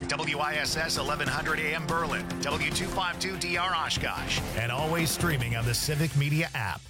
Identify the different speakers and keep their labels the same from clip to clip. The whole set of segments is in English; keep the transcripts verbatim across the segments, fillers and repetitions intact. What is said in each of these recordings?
Speaker 1: W I S S eleven hundred A M Berlin, W two fifty-two D R Oshkosh, and always streaming on the Civic Media app.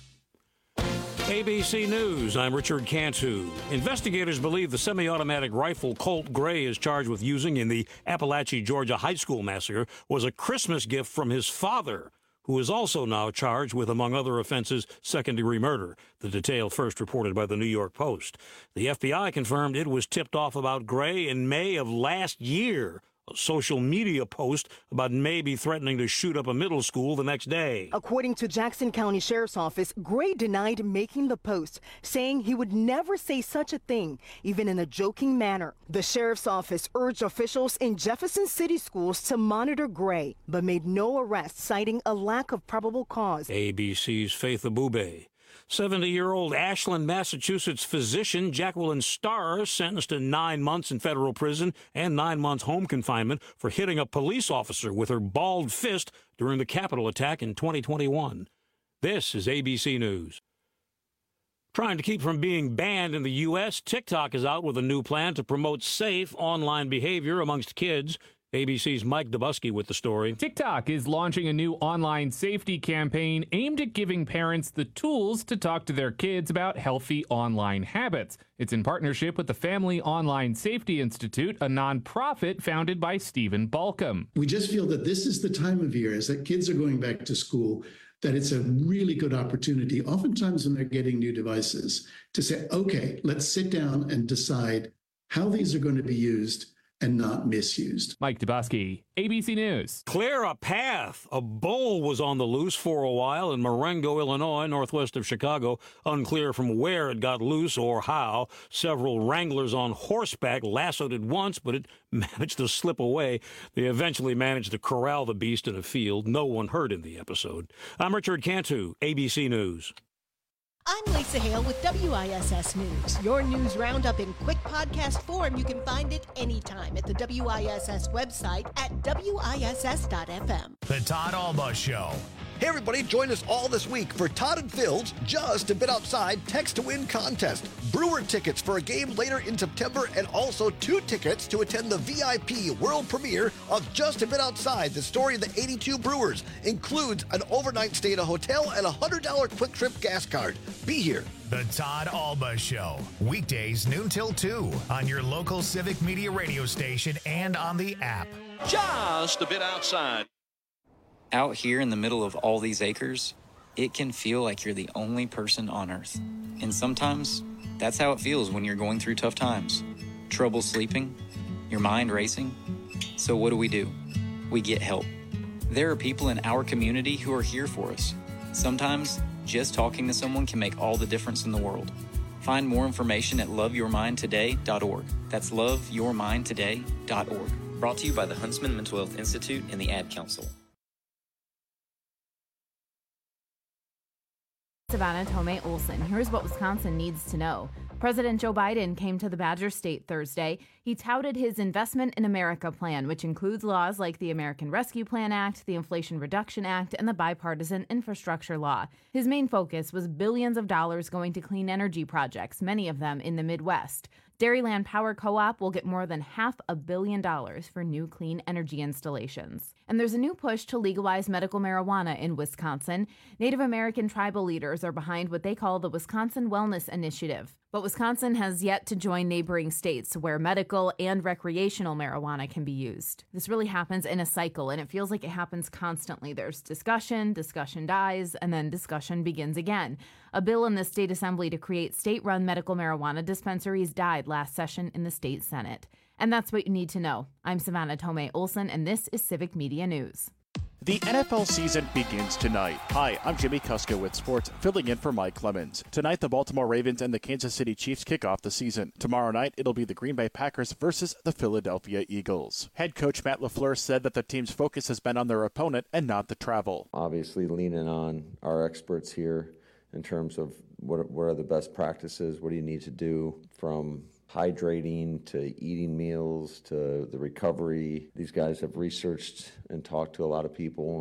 Speaker 2: A B C News, I'm Richard Cantu. Investigators believe the semi-automatic rifle Colt Gray is charged with using in the Appalachia, Georgia high school massacre was a Christmas gift from his father, who is also now charged with, among other offenses, second-degree murder. The detail first reported by the New York Post. The F B I confirmed it was tipped off about Gray in May of last year. A social media post about maybe threatening to shoot up a middle school the next day.
Speaker 3: According to Jackson County Sheriff's Office, Gray denied making the post, saying he would never say such a thing, even in a joking manner. The Sheriff's Office urged officials in Jefferson City schools to monitor Gray, but made no arrests, citing a lack of probable cause.
Speaker 2: A B C's Faith Abube. seventy-year-old Ashland, Massachusetts physician Jacqueline Starr sentenced to nine months in federal prison and nine months home confinement for hitting a police officer with her balled fist during the Capitol attack in twenty twenty-one. This is A B C News. Trying to keep from being banned in the U S, TikTok is out with a new plan to promote safe online behavior amongst kids. A B C's Mike Dubusky with the story.
Speaker 4: TikTok is launching a new online safety campaign aimed at giving parents the tools to talk to their kids about healthy online habits. It's in partnership with the Family Online Safety Institute, a nonprofit founded by Stephen Balcom.
Speaker 5: We just feel that this is the time of year, as that kids are going back to school, that it's a really good opportunity, oftentimes when they're getting new devices, to say, okay, let's sit down and decide how these are going to be used and not misused.
Speaker 4: Mike Dubusky, A B C News.
Speaker 2: Clear a path. A bull was on the loose for a while in Marengo, Illinois, northwest of Chicago. Unclear from where it got loose or how. Several wranglers on horseback lassoed it once, but it managed to slip away. They eventually managed to corral the beast in a field. No one hurt in the episode. I'm Richard Cantu, A B C News.
Speaker 6: I'm Lisa Hale with W I S S News. Your news roundup in quick podcast form. You can find it anytime at the W I S S website at W I S S dot F M.
Speaker 1: The Todd Alba Show.
Speaker 7: Hey everybody, join us all this week for Todd and Phil's Just a Bit Outside Text to Win contest. Brewer tickets for a game later in September and also two tickets to attend the V I P world premiere of Just a Bit Outside, the story of the eighty-two Brewers. Includes an overnight stay at a hotel and a one hundred dollars quick trip gas card. Be here.
Speaker 1: The Todd Alba Show. Weekdays noon till two on your local Civic Media radio station and on the app.
Speaker 8: Just a Bit Outside.
Speaker 9: Out here in the middle of all these acres, it can feel like you're the only person on Earth. And sometimes, that's how it feels when you're going through tough times. Trouble sleeping, your mind racing. So what do we do? We get help. There are people in our community who are here for us. Sometimes, just talking to someone can make all the difference in the world. Find more information at love your mind today dot org. That's love your mind today dot org. Brought to you by the Huntsman Mental Health Institute and the Ad Council.
Speaker 10: Savannah Tomei Olson. Here's what Wisconsin needs to know. President Joe Biden came to the Badger State Thursday. He touted his Investment in America plan, which includes laws like the American Rescue Plan Act, the Inflation Reduction Act, and the Bipartisan Infrastructure Law. His main focus was billions of dollars going to clean energy projects, many of them in the Midwest. Dairyland Power Co-op will get more than half a billion dollars for new clean energy installations. And there's a new push to legalize medical marijuana in Wisconsin. Native American tribal leaders are behind what they call the Wisconsin Wellness Initiative. But Wisconsin has yet to join neighboring states where medical and recreational marijuana can be used. This really happens in a cycle, and it feels like it happens constantly. There's discussion, discussion dies, and then discussion begins again. A bill in the state assembly to create state-run medical marijuana dispensaries died last session in the state Senate. And that's what you need to know. I'm Savannah Tomei Olson, and this is Civic Media News.
Speaker 11: The N F L season begins tonight. Hi, I'm Jimmy Kuska with sports, filling in for Mike Clemens. Tonight, the Baltimore Ravens and the Kansas City Chiefs kick off the season. Tomorrow night, it'll be the Green Bay Packers versus the Philadelphia Eagles. Head coach Matt LaFleur said that the team's focus has been on their opponent and not the travel.
Speaker 12: Obviously, leaning on our experts here in terms of what, what are the best practices, what do you need to do from hydrating to eating meals to the recovery. These guys have researched and talked to a lot of people, and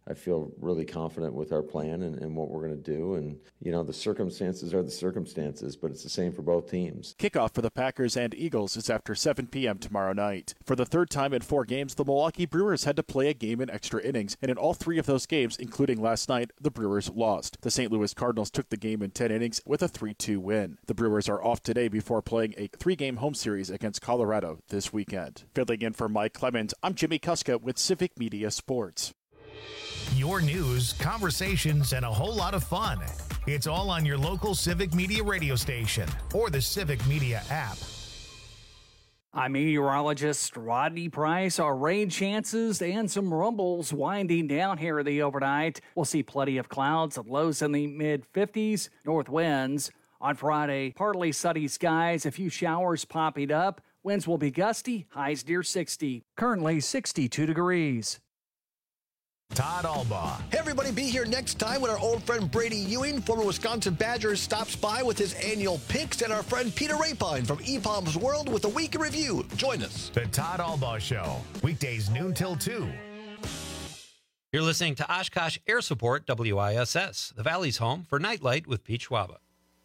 Speaker 12: I feel really confident with our plan and, and what we're going to do. And, you know, the circumstances are the circumstances, but it's the same for both teams.
Speaker 11: Kickoff for the Packers and Eagles is after seven p.m. tomorrow night. For the third time in four games, the Milwaukee Brewers had to play a game in extra innings, and in all three of those games, including last night, the Brewers lost. The Saint Louis Cardinals took the game in ten innings with a three two win. The Brewers are off today before playing a three-game home series against Colorado this weekend. Filling in for Mike Clemens, I'm Jimmy Kuska with Civic Media Sports.
Speaker 1: Your news, conversations, and a whole lot of fun. It's all on your local Civic Media radio station or the Civic Media app.
Speaker 13: I'm meteorologist Rodney Price. Our rain chances and some rumbles winding down here the overnight. We'll see plenty of clouds, lows in the mid fifties, north winds. On Friday, partly sunny skies, a few showers popping up. Winds will be gusty, highs near sixty. Currently sixty-two degrees.
Speaker 1: Todd Albaugh.
Speaker 7: Hey, everybody, be here next time when our old friend Brady Ewing, former Wisconsin Badger, stops by with his annual picks, and our friend Peter Rapine from E P O M's World with a week in review. Join us.
Speaker 1: The Todd Albaugh Show, weekdays noon till two.
Speaker 14: You're listening to Oshkosh Air Support W I S S, the Valley's home for Nightlight with Pete Schwaba.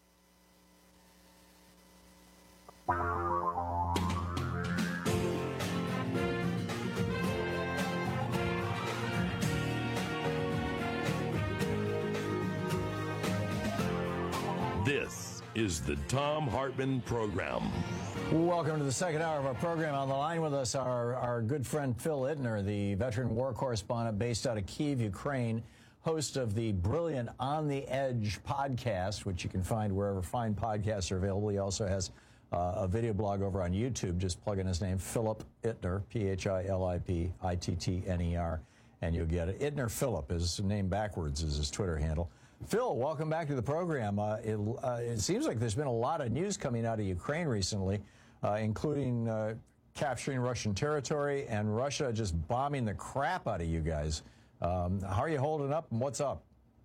Speaker 15: This is the Thom Hartmann Program.
Speaker 16: Welcome to the second hour of our program. On the line with us, our, our good friend Phil Ittner, the veteran war correspondent based out of Kyiv, Ukraine, host of the brilliant On the Edge podcast, which you can find wherever fine podcasts are available. He also has uh, a video blog over on YouTube. Just plug in his name, Philip Ittner, P H I L I P I T T N E R, and you'll get it. Ittner Philip, his name backwards is his Twitter handle. Phil, welcome back to the program. Uh, it, uh, it seems like there's been a lot of news coming out of Ukraine recently, uh, including uh, capturing Russian territory and Russia just bombing the crap out of you guys. Um, how are you holding up, and what's up?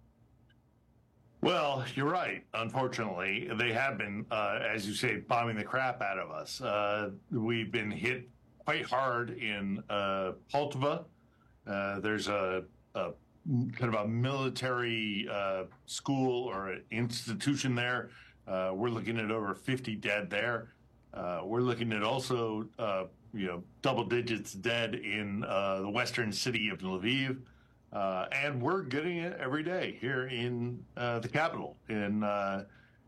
Speaker 17: Well, you're right. Unfortunately, they have been, uh, as you say, bombing the crap out of us. Uh, we've been hit quite hard in uh, Poltava. Uh, there's a, a kind of a military uh, school or an institution there. Uh, we're looking at over fifty dead there. Uh, we're looking at also, uh, you know, double digits dead in uh, the western city of Lviv. Uh, and we're getting it every day here in uh, the capital, in uh,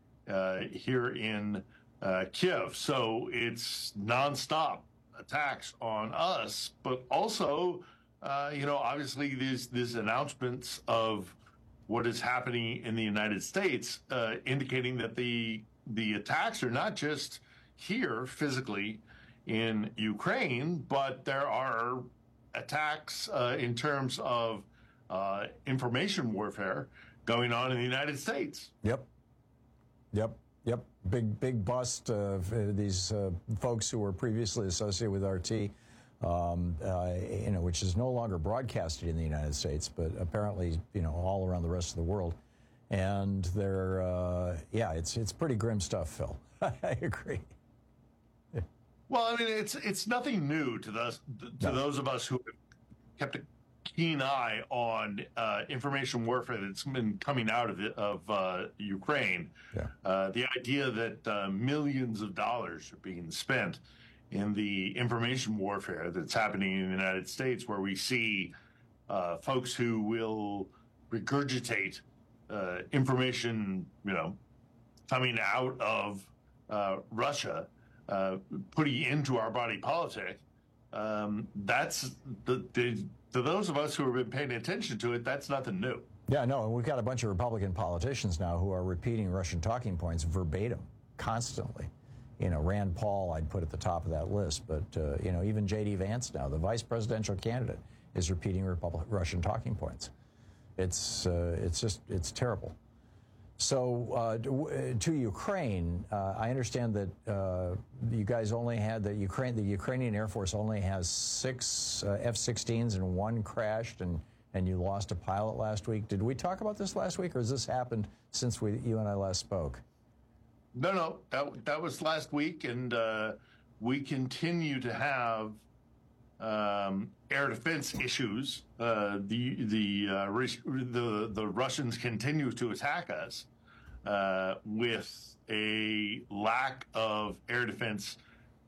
Speaker 17: uh, here in uh, Kyiv. So it's nonstop attacks on us, but also Uh, you know, obviously, these these announcements of what is happening in the United States, uh, indicating that the the attacks are not just here physically in Ukraine, but there are attacks uh, in terms of uh, information warfare going on in the United States.
Speaker 16: Yep. Yep. Yep. Big, big bust of uh, these uh, folks who were previously associated with R T. Um, uh, you know, which is no longer broadcasted in the United States, but apparently, you know, all around the rest of the world. And they're, uh, yeah, it's it's pretty grim stuff, Phil. I agree. Yeah.
Speaker 17: Well, I mean, it's it's nothing new to those to no. those of us who have kept a keen eye on uh, information warfare that's been coming out of the, of uh, Ukraine.
Speaker 16: Yeah.
Speaker 17: Uh, the idea that uh, millions of dollars are being spent in the information warfare that's happening in the United States, where we see uh, folks who will regurgitate uh, information, you know, coming out of uh, Russia, uh, putting into our body politic. Um, that's the, the to those of us who have been paying attention to it, that's nothing new.
Speaker 16: Yeah, no, and we've got a bunch of Republican politicians now who are repeating Russian talking points verbatim, constantly. You know, Rand Paul, I'd put at the top of that list, but, uh, you know, even J D Vance now, the vice presidential candidate, is repeating Republic, Russian talking points. It's, uh, it's just, it's terrible. So, uh, to Ukraine, uh, I understand that uh, you guys only had, the Ukraine, the Ukrainian Air Force only has six uh, F sixteens and one crashed, and, and you lost a pilot last week. Did we talk about this last week, or has this happened since we, you and I last spoke?
Speaker 17: No, no, that, that was last week, and uh, we continue to have um, air defense issues, uh, the the, uh, the the Russians continue to attack us uh, with a lack of air defense.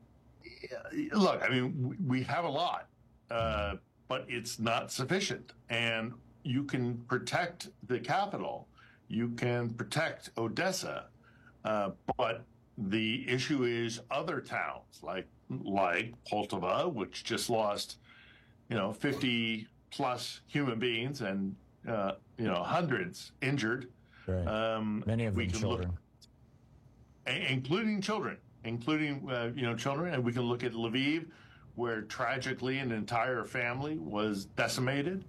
Speaker 17: Look, I mean, we have a lot, uh, but it's not sufficient. And you can protect the capital, you can protect Odessa, uh, but the issue is other towns like like Poltava, which just lost, you know, fifty plus human beings and uh, you know hundreds injured.
Speaker 16: Right.
Speaker 17: Um,
Speaker 16: Many of them children,
Speaker 17: look, including children, including uh, you know children, and we can look at Lviv, where tragically an entire family was decimated.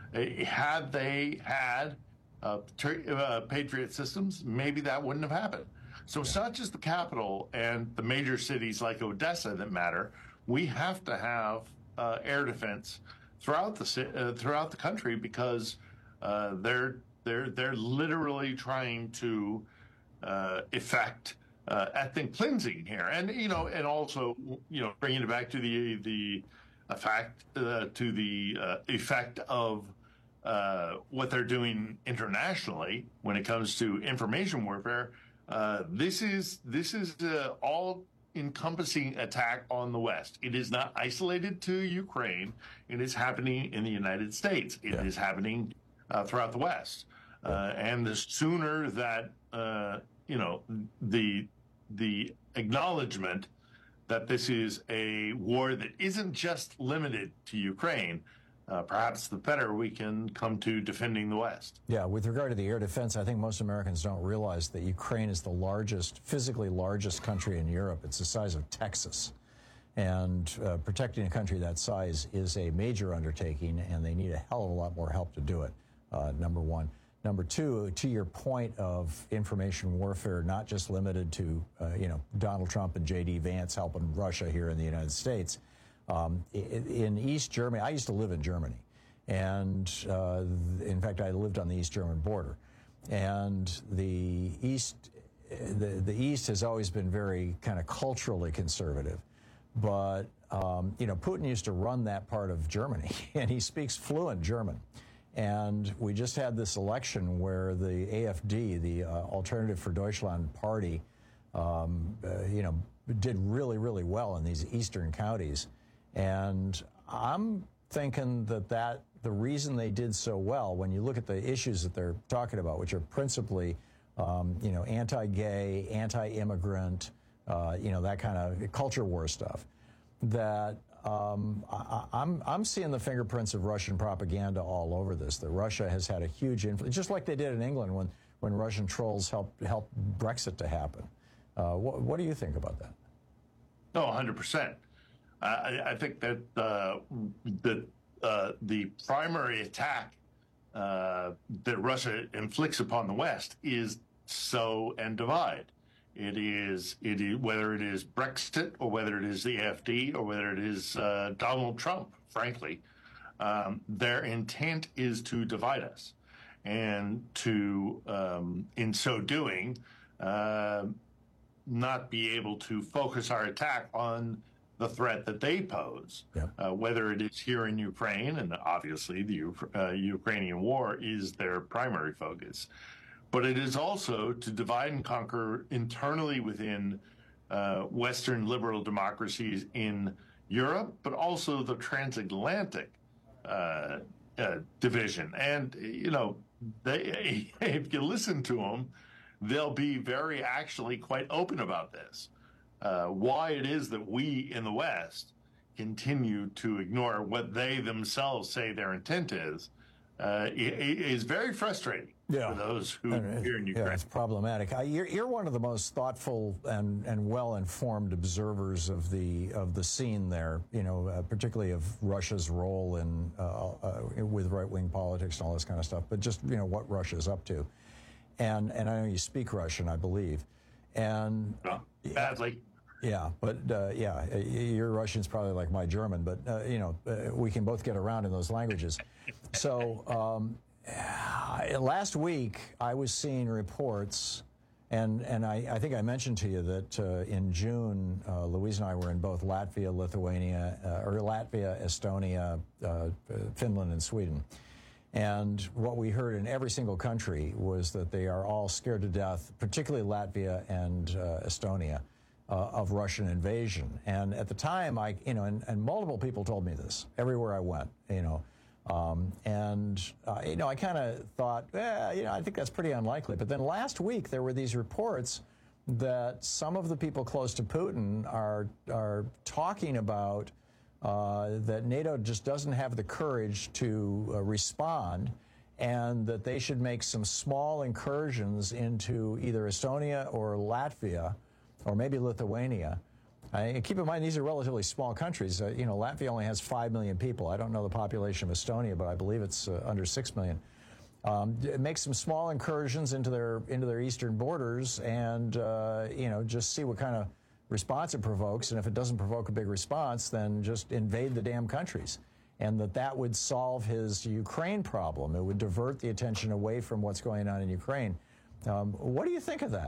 Speaker 17: Had they had uh, uh, Patriot systems, maybe that wouldn't have happened. So it's not just the capital and the major cities like Odessa that matter. We have to have uh, air defense throughout the uh, throughout the country because uh, they're they're they're literally trying to uh, effect uh, ethnic cleansing here, and you know, and also you know, bringing it back to the the effect uh, to the uh, effect of uh, what they're doing internationally when it comes to information warfare. Uh, this is this is uh, all encompassing attack on the West. It is not isolated to Ukraine. It is happening in the United States. It yeah. is happening uh, throughout the West. Uh, and the sooner that uh, you know the the acknowledgement that this is a war that isn't just limited to Ukraine, Uh, perhaps the better we can come to defending the West.
Speaker 16: Yeah, with regard to the air defense, I think most Americans don't realize that Ukraine is the largest, physically largest country in Europe. It's the size of Texas. And uh, protecting a country that size is a major undertaking, and they need a hell of a lot more help to do it, uh, number one. Number two, to your point of information warfare, not just limited to, uh, you know, Donald Trump and J D Vance helping Russia here in the United States. Um, in East Germany, I used to live in Germany, and uh, in fact, I lived on the East German border. And the East, the, the East has always been very kind of culturally conservative. But, um, you know, Putin used to run that part of Germany, and he speaks fluent German. And we just had this election where the A F D, the uh, Alternative for Deutschland party, um, uh, you know, did really, really well in these eastern counties. And I'm thinking that, that the reason they did so well, when you look at the issues that they're talking about, which are principally, um, you know, anti-gay, anti-immigrant, uh, you know, that kind of culture war stuff, that um, I, I'm, I'm seeing the fingerprints of Russian propaganda all over this, that Russia has had a huge influence, just like they did in England when, when Russian trolls helped, helped Brexit to happen. Uh, what, what do you think about that?
Speaker 17: No, one hundred percent. I, I think that uh, the uh, the primary attack uh, that Russia inflicts upon the West is sow and divide. It is it is whether it is Brexit or whether it is the A F D or whether it is uh, Donald Trump. Frankly, um, their intent is to divide us, and to um, in so doing, uh, not be able to focus our attack on the threat that they pose, yeah. uh, whether it is here in Ukraine, and obviously the uh, Ukrainian war is their primary focus, but it is also to divide and conquer internally within uh, Western liberal democracies in Europe, but also the transatlantic uh, uh, division. And, you know, they, if you listen to them, they'll be very actually quite open about this. Uh, why it is that we in the West continue to ignore what they themselves say their intent is, uh, is very frustrating
Speaker 16: yeah.
Speaker 17: for those who are here in Ukraine.
Speaker 16: Yeah, it's problematic. I, you're, you're one of the most thoughtful and, and well-informed observers of the of the scene there, you know, uh, particularly of Russia's role in uh, uh, with right-wing politics and all this kind of stuff, but just, you know, what Russia's up to. And, and I know you speak Russian, I believe. And
Speaker 17: no, badly.
Speaker 16: Yeah, but uh, yeah, your Russian's probably like my German, but uh, you know, uh, we can both get around in those languages. So um, last week I was seeing reports And and I, I think I mentioned to you that uh, in June, uh, Louise and I were in both Latvia, Lithuania, uh, or Latvia, Estonia, uh, Finland, and Sweden. And what we heard in every single country was that they are all scared to death, particularly Latvia and uh, Estonia, uh, of Russian invasion. And at the time, I, you know, and, and multiple people told me this everywhere I went, you know. Um, and, uh, you know, I kind of thought, eh, you know, I think that's pretty unlikely. But then last week, there were these reports that some of the people close to Putin are, are talking about Uh, that NATO just doesn't have the courage to uh, respond, and that they should make some small incursions into either Estonia or Latvia, or maybe Lithuania. I, keep in mind, these are relatively small countries. Uh, you know, Latvia only has five million people. I don't know the population of Estonia, but I believe it's uh, under six million. Um, make some small incursions into their into their eastern borders, and uh, you know, just see what kind of response it provokes, and if it doesn't provoke a big response, then just invade the damn countries. And that that would solve his Ukraine problem. It would divert the attention away from what's going on in Ukraine. Um, what do you think of that?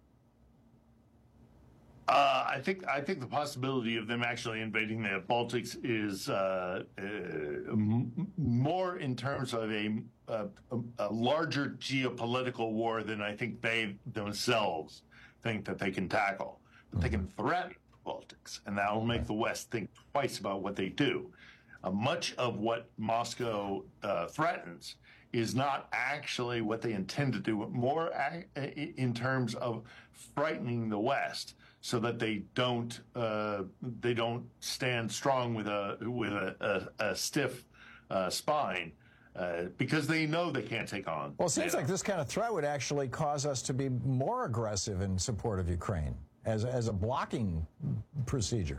Speaker 17: Uh, I think I think the possibility of them actually invading the Baltics is uh, uh, m- more in terms of a, a, a larger geopolitical war than I think they themselves think that they can tackle. They can threaten the Baltics, and that will make the West think twice about what they do. Uh, much of what Moscow uh, threatens is not actually what they intend to do, but more a- in terms of frightening the West, so that they don't uh, they don't stand strong with a with a, a, a stiff uh, spine. Uh, because they know they can't take on.
Speaker 16: Well, it seems NATO. Like this kind of threat would actually cause us to be more aggressive in support of Ukraine as as a blocking procedure.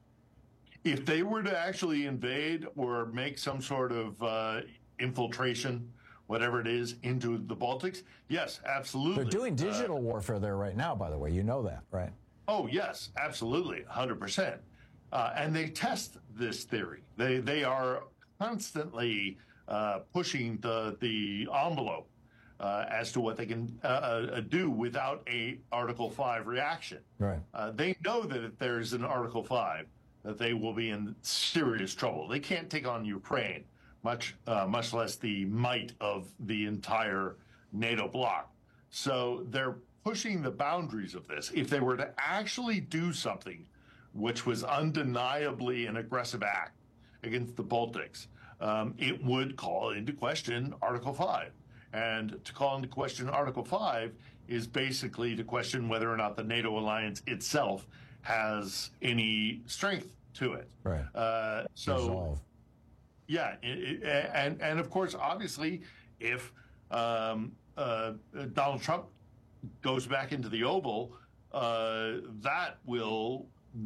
Speaker 17: If they were to actually invade or make some sort of uh, infiltration, whatever it is, into the Baltics, yes, absolutely.
Speaker 16: They're doing digital uh, warfare there right now, by the way. You know that, right?
Speaker 17: Oh, yes, absolutely, one hundred percent. Uh, and they test this theory. They they are constantly uh, pushing the, the envelope uh, as to what they can uh, uh, do without a Article five reaction.
Speaker 16: Right.
Speaker 17: Uh, they know that if there's an Article five, that they will be in serious trouble. They can't take on Ukraine, much uh, much less the might of the entire NATO bloc. So they're pushing the boundaries of this. If they were to actually do something which was undeniably an aggressive act against the Baltics, um, it would call into question Article five. And to call into question Article five is basically to question whether or not the NATO alliance itself has any strength to it.
Speaker 16: Right.
Speaker 17: Uh, so,
Speaker 16: Resolve.
Speaker 17: yeah, it, it, and and of course, obviously, if um, uh, Donald Trump goes back into the Oval, uh, that will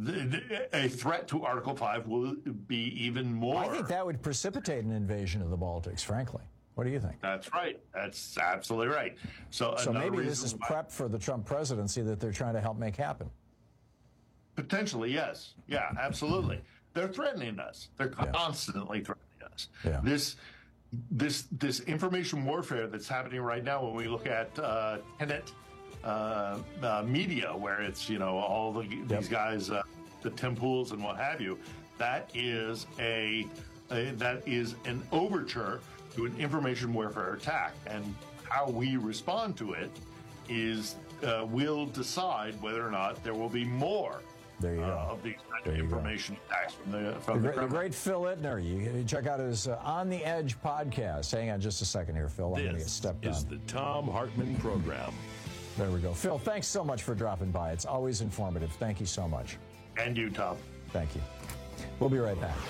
Speaker 17: a threat to Article five will be even more.
Speaker 16: I think that would precipitate an invasion of the Baltics. Frankly, what do you think?
Speaker 17: That's right. That's absolutely right. So,
Speaker 16: so maybe this is prep for the Trump presidency that they're trying to help make happen.
Speaker 17: Potentially, yes. Yeah, absolutely. They're threatening us. They're constantly yeah. threatening us.
Speaker 16: Yeah.
Speaker 17: This, this, this information warfare that's happening right now. When we look at uh, Tenet uh, uh, media, where it's you know all the, yep. these guys, uh, the Tim Pools and what have you, that is a, a that is an overture to an information warfare attack, and how we respond to it is uh, will decide whether or not there will be more.
Speaker 16: There you
Speaker 17: uh,
Speaker 16: go.
Speaker 17: Of these kind of information attacks from the from
Speaker 16: the,
Speaker 17: the,
Speaker 16: great, the great Phil Ittner. You can check out his uh, On the Edge podcast. Hang on just a second here, Phil. I'm going to get stepped on.
Speaker 15: This is the Thom Hartmann Program.
Speaker 16: There we go. Phil, thanks so much for dropping by. It's always informative. Thank you so much.
Speaker 17: And you, Tom.
Speaker 16: Thank you. We'll be right back.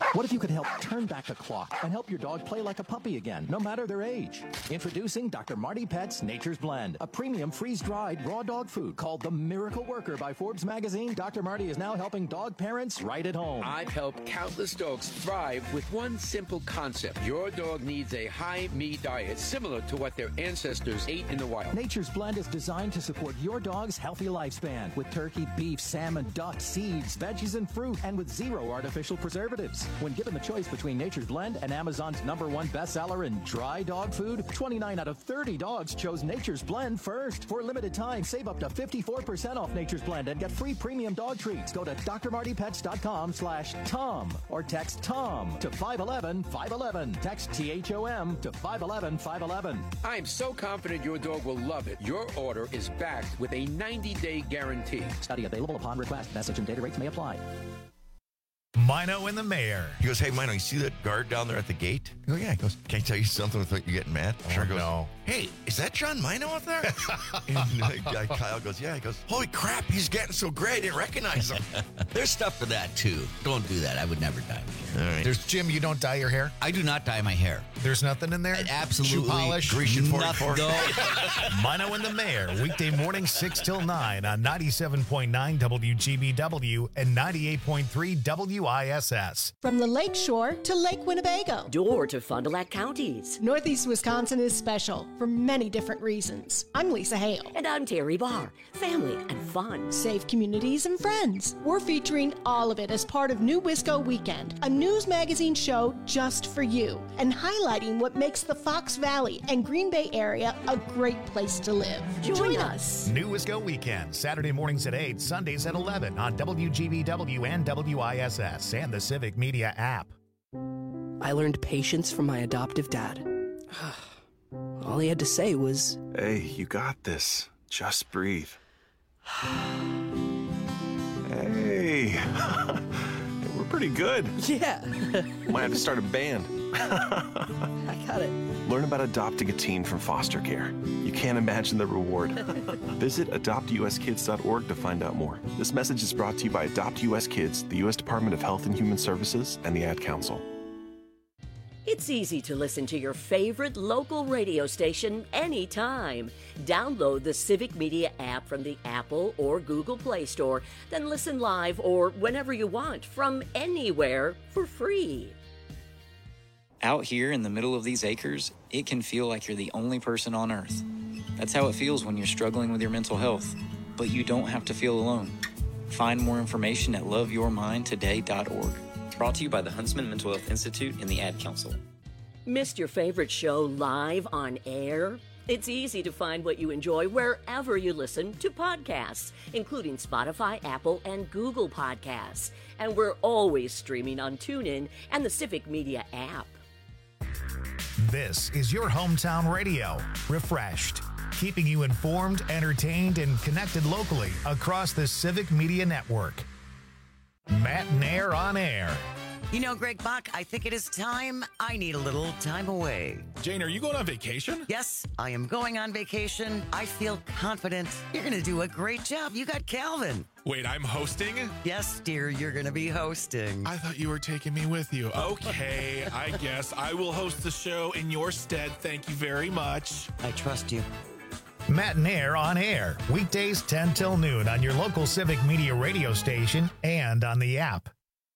Speaker 18: What if you could help turn back the clock and help your dog play like a puppy again, no matter their age? Introducing Doctor Marty Pet's Nature's Blend, a premium freeze-dried raw dog food called the Miracle Worker by Forbes magazine. Doctor Marty is now helping dog parents right at home.
Speaker 19: I've helped countless dogs thrive with one simple concept. Your dog needs a high-meat diet similar to what their ancestors ate in the wild.
Speaker 18: Nature's Blend is designed to support your dog's healthy lifespan with turkey, beef, salmon, duck, seeds, veggies, and fruit, and with zero artificial preservatives. When given the choice between Nature's Blend and Amazon's number one bestseller in dry dog food, twenty-nine out of thirty dogs chose Nature's Blend first. For a limited time, save up to fifty-four percent off Nature's Blend and get free premium dog treats. Go to d r marty pets dot com slash Tom or text Tom to five one one, five one one. Text T H O M to five one one, five one one.
Speaker 19: I'm so confident your dog will love it. Your order is backed with a ninety-day guarantee.
Speaker 18: Study available upon request. Message and data rates may apply.
Speaker 1: Mino and the Mayor.
Speaker 20: He goes, hey, Mino, you see that guard down there at the gate? I go, yeah. He goes, can I tell you something without you getting mad?
Speaker 1: Oh,
Speaker 20: sure goes,
Speaker 1: no.
Speaker 20: Hey, is that John Mino out there? And the guy Kyle goes, yeah. He goes, holy crap, he's getting so gray, I didn't recognize him.
Speaker 21: There's stuff for that, too. Don't do that. I would never dye my hair.
Speaker 20: All right.
Speaker 1: There's Jim, you don't dye your hair?
Speaker 21: I do not dye my hair.
Speaker 1: There's nothing in there?
Speaker 21: Absolutely.
Speaker 1: Shoe polish?
Speaker 20: Grecian forty-four?
Speaker 21: No.
Speaker 1: Mino and the Mayor, weekday morning six till nine on ninety-seven point nine W G B W and ninety-eight point three W I S S.
Speaker 6: From the Lake Shore to Lake Winnebago.
Speaker 22: Door to Fond du Lac counties.
Speaker 6: Northeast Wisconsin is special for many different reasons. I'm Lisa Hale.
Speaker 22: And I'm Terry Barr. Family and fun.
Speaker 6: Safe communities and friends. We're featuring all of it as part of New Wisco Weekend, a news magazine show just for you, and highlighting what makes the Fox Valley and Green Bay area a great place to live.
Speaker 22: Join,
Speaker 6: Join
Speaker 22: us.
Speaker 6: us.
Speaker 1: New Wisco Weekend, Saturday mornings at eight, Sundays at eleven on W G B W and W I S S and the Civic Media app.
Speaker 23: I learned patience from my adoptive dad. All he had to say was,
Speaker 24: hey, you got this. Just breathe. Hey, we're pretty good.
Speaker 23: Yeah.
Speaker 24: Might have to start a band.
Speaker 23: I got it.
Speaker 24: Learn about adopting a teen from foster care. You can't imagine the reward. Visit adopt u s kids dot org to find out more. This message is brought to you by Adopt U S Kids, the U S Department of Health and Human Services, and the Ad Council.
Speaker 22: It's easy to listen to your favorite local radio station anytime. Download the Civic Media app from the Apple or Google Play Store, then listen live or whenever you want from anywhere for free.
Speaker 9: Out here in the middle of these acres, it can feel like you're the only person on earth. That's how it feels when you're struggling with your mental health. But you don't have to feel alone. Find more information at love your mind today dot org. Brought to you by the Huntsman Mental Health Institute and the Ad Council.
Speaker 22: Missed your favorite show live on air? It's easy to find what you enjoy wherever you listen to podcasts, including Spotify, Apple, and Google Podcasts. And we're always streaming on TuneIn and the Civic Media app.
Speaker 1: This is your hometown radio, refreshed, keeping you informed, entertained, and connected locally across the Civic Media Network. Matt and Air on Air.
Speaker 25: You know, Greg Bach, I think it is time I need a little time away.
Speaker 26: Jane, are you going on vacation?
Speaker 25: Yes, I am going on vacation. I feel confident. You're going to do a great job. You got Calvin.
Speaker 26: Wait, I'm hosting?
Speaker 25: Yes, dear, you're going to be hosting.
Speaker 26: I thought you were taking me with you. Okay, I guess I will host the show in your stead. Thank you very much.
Speaker 25: I trust you.
Speaker 1: Matt and Air on Air, weekdays ten till noon on your local Civic Media radio station and on the app.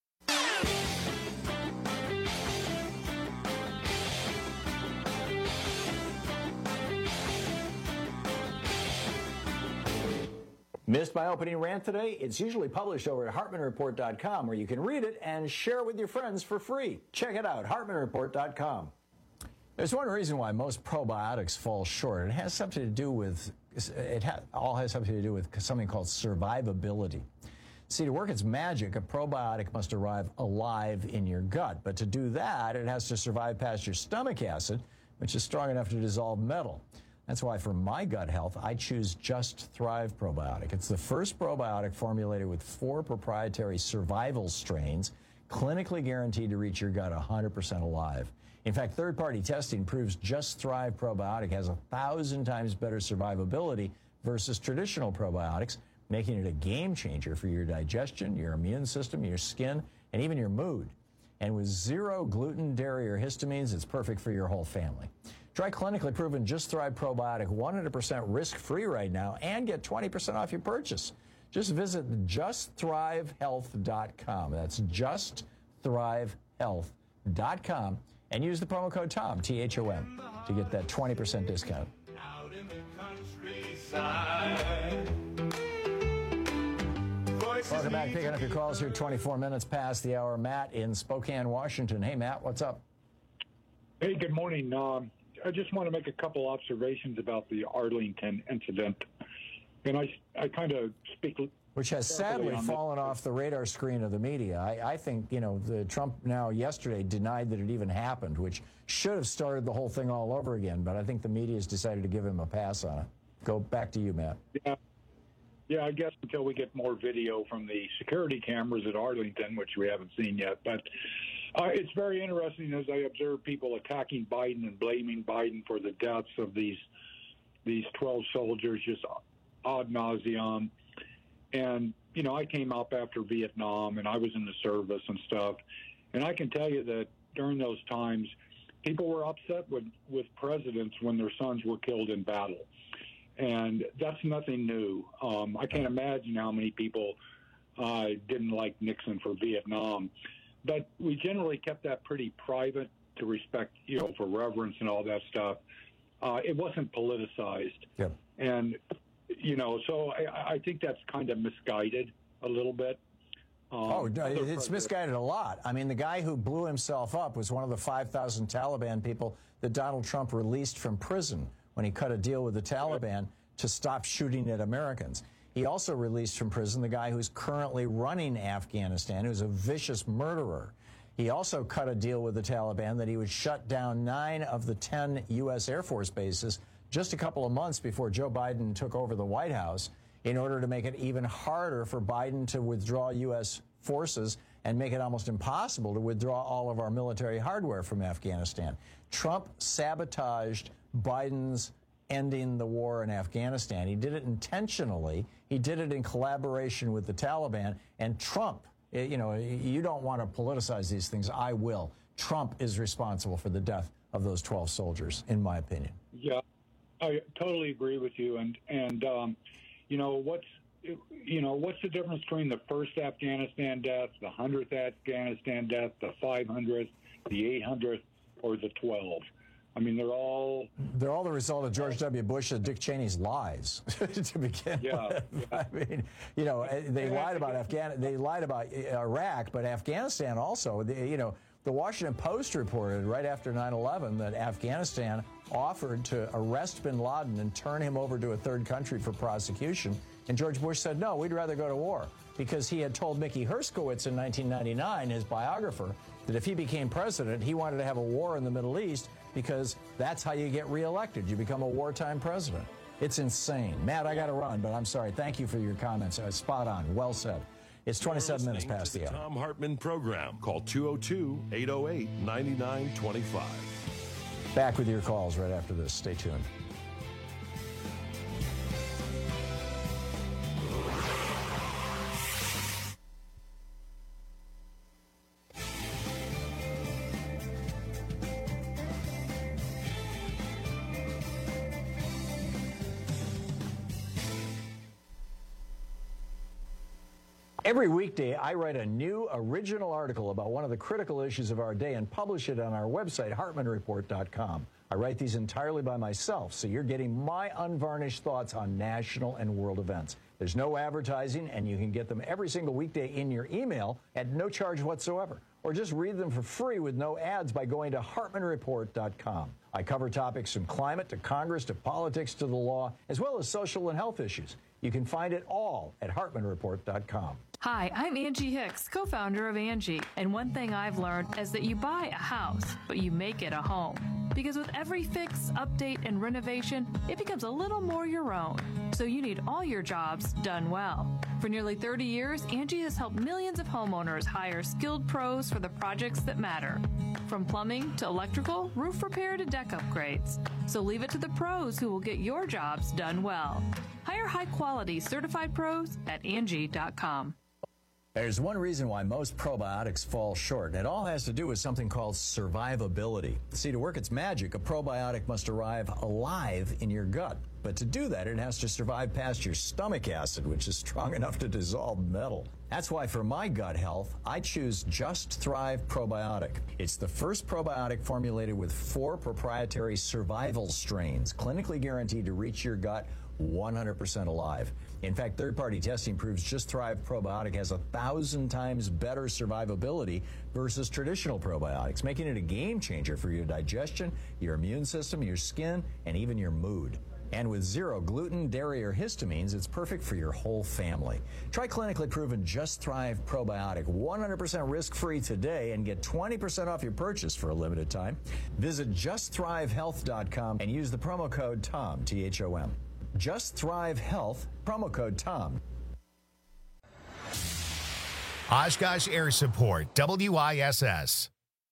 Speaker 16: Missed my opening rant today? It's usually published over at hartman report dot com, where you can read it and share it with your friends for free. Check it out, hartman report dot com. There's one reason why most probiotics fall short. It has something to do with, it ha- all has something to do with something called survivability. See, to work its magic, a probiotic must arrive alive in your gut. But to do that, it has to survive past your stomach acid, which is strong enough to dissolve metal. That's why for my gut health, I choose Just Thrive Probiotic. It's the first probiotic formulated with four proprietary survival strains, clinically guaranteed to reach your gut one hundred percent alive. In fact, third-party testing proves Just Thrive Probiotic has a thousand times better survivability versus traditional probiotics, making it a game changer for your digestion, your immune system, your skin, and even your mood. And with zero gluten, dairy, or histamines, it's perfect for your whole family. Try clinically proven Just Thrive Probiotic one hundred percent risk-free right now and get twenty percent off your purchase. Just visit just thrive health dot com. That's just thrive health dot com and use the promo code TOM, T H O M, to get that twenty percent discount.
Speaker 2: Out in the countryside.
Speaker 16: Welcome back. Picking up your calls here, twenty-four minutes past the hour. Matt in Spokane, Washington. Hey, Matt, what's up?
Speaker 3: Hey, good morning. Um, I just want to make a couple observations about the Arlington incident. And I, I kind of speak...
Speaker 16: Which has sadly fallen off the radar screen of the media. I, I think, you know, the Trump now yesterday denied that it even happened, which should have started the whole thing all over again. But I think the media has decided to give him a pass on it. Go back to you, Matt.
Speaker 3: Yeah. Yeah, I guess until we get more video from the security cameras at Arlington, which we haven't seen yet. But uh, it's very interesting as I observe people attacking Biden and blaming Biden for the deaths of these these twelve soldiers, just ad nauseum. And, you know, I came up after Vietnam, and I was in the service and stuff. And I can tell you that during those times, people were upset with, with presidents when their sons were killed in battle. And that's nothing new. Um, I can't imagine how many people uh, didn't like Nixon for Vietnam. But we generally kept that pretty private to respect, you know, for reverence and all that stuff. Uh, it wasn't politicized.
Speaker 16: Yep.
Speaker 3: And, you know, so I, I think that's kind of misguided a little bit. Um,
Speaker 16: oh, no, it's misguided a lot. I mean, the guy who blew himself up was one of the five thousand Taliban people that Donald Trump released from prison when he cut a deal with the Taliban to stop shooting at Americans. He also released from prison the guy who's currently running Afghanistan, who's a vicious murderer. He also cut a deal with the Taliban that he would shut down nine of the ten U S Air Force bases just a couple of months before Joe Biden took over the White House in order to make it even harder for Biden to withdraw U S forces and make it almost impossible to withdraw all of our military hardware from Afghanistan. Trump sabotaged Biden's ending the war in Afghanistan. He did it intentionally. He did it in collaboration with the Taliban. And Trump, you know, you don't want to politicize these things. I will. Trump is responsible for the death of those twelve soldiers, in my opinion.
Speaker 3: Yeah, I totally agree with you. And, and um, you know, what's, you know, what's the difference between the first Afghanistan death, the hundredth Afghanistan death, the five hundredth, the eight hundredth, or the twelve? I mean, they're all...
Speaker 16: They're all the result of George W. Bush and Dick Cheney's lies, to begin
Speaker 3: yeah,
Speaker 16: with.
Speaker 3: Yeah.
Speaker 16: I mean, you know, they lied about Afghan, they lied about Iraq, but Afghanistan also, you know, the Washington Post reported right after nine eleven that Afghanistan offered to arrest bin Laden and turn him over to a third country for prosecution. And George Bush said, no, we'd rather go to war, because he had told Mickey Herskowitz in nineteen ninety-nine, his biographer, that if he became president, he wanted to have a war in the Middle East because that's how you get reelected. You become a wartime president. It's insane. Matt, I got to run, but I'm sorry. Thank you for your comments. Uh, spot on. Well said. It's twenty-seven minutes past the hour.
Speaker 15: Tom Hartman program. Call two oh two, eight oh eight, nine nine two five.
Speaker 16: Back with your calls right after this. Stay tuned. Every weekday, I write a new original article about one of the critical issues of our day and publish it on our website, Hartman Report dot com. I write these entirely by myself, so you're getting my unvarnished thoughts on national and world events. There's no advertising, and you can get them every single weekday in your email at no charge whatsoever. Or just read them for free with no ads by going to Hartman Report dot com. I cover topics from climate to Congress to politics to the law, as well as social and health issues. You can find it all at Hartman Report dot com.
Speaker 4: Hi, I'm Angie Hicks, co-founder of Angie, and one thing I've learned is that you buy a house, but you make it a home. Because with every fix, update, and renovation, it becomes a little more your own. So you need all your jobs done well. For nearly thirty years, Angie has helped millions of homeowners hire skilled pros for the projects that matter. From plumbing to electrical, roof repair to deck upgrades. So leave it to the pros who will get your jobs done well. Hire high-quality certified pros at Angie dot com.
Speaker 16: There's one reason why most probiotics fall short, and it all has to do with something called survivability. See, to work its magic, a probiotic must arrive alive in your gut. But to do that, it has to survive past your stomach acid, which is strong enough to dissolve metal. That's why for my gut health, I choose Just Thrive Probiotic. It's the first probiotic formulated with four proprietary survival strains, clinically guaranteed to reach your gut one hundred percent alive. In fact, third-party testing proves Just Thrive Probiotic has a thousand times better survivability versus traditional probiotics, making it a game changer for your digestion, your immune system, your skin, and even your mood. And with zero gluten, dairy, or histamines, it's perfect for your whole family. Try clinically proven Just Thrive Probiotic one hundred percent risk-free today and get twenty percent off your purchase for a limited time. Visit just thrive health dot com and use the promo code TOM, T H O M. Just Thrive Health, promo code TOM.
Speaker 1: Oshkosh Air Support, W I S S.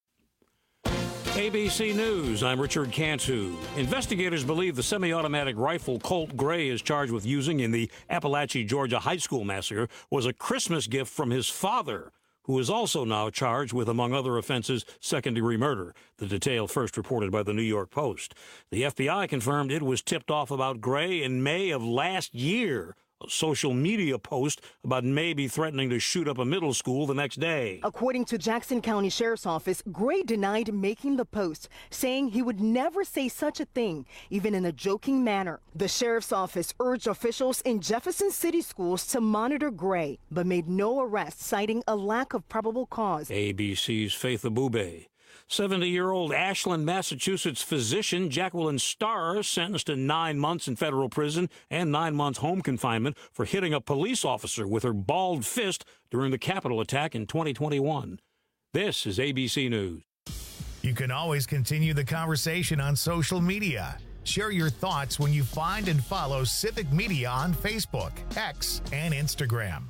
Speaker 5: A B C News, I'm Richard Cantu. Investigators believe the semi-automatic rifle Colt Gray is charged with using in the Appalachia, Georgia high school massacre was a Christmas gift from his father, who is also now charged with, among other offenses, second-degree murder. The detail first reported by the New York Post. The F B I confirmed it was tipped off about Gray in May of last year. A social media post about maybe threatening to shoot up a middle school the next day.
Speaker 8: According to Jackson County Sheriff's Office, Gray denied making the post, saying he would never say such a thing, even in a joking manner. The Sheriff's Office urged officials in Jefferson City schools to monitor Gray, but made no arrests, citing a lack of probable cause.
Speaker 5: A B C's Faith Abube. seventy-year-old Ashland, Massachusetts physician Jacqueline Starr sentenced to nine months in federal prison and nine months home confinement for hitting a police officer with her balled fist during the Capitol attack in twenty twenty-one. This is A B C News.
Speaker 1: You can always continue the conversation on social media. Share your thoughts when you find and follow Civic Media on Facebook, X, and Instagram.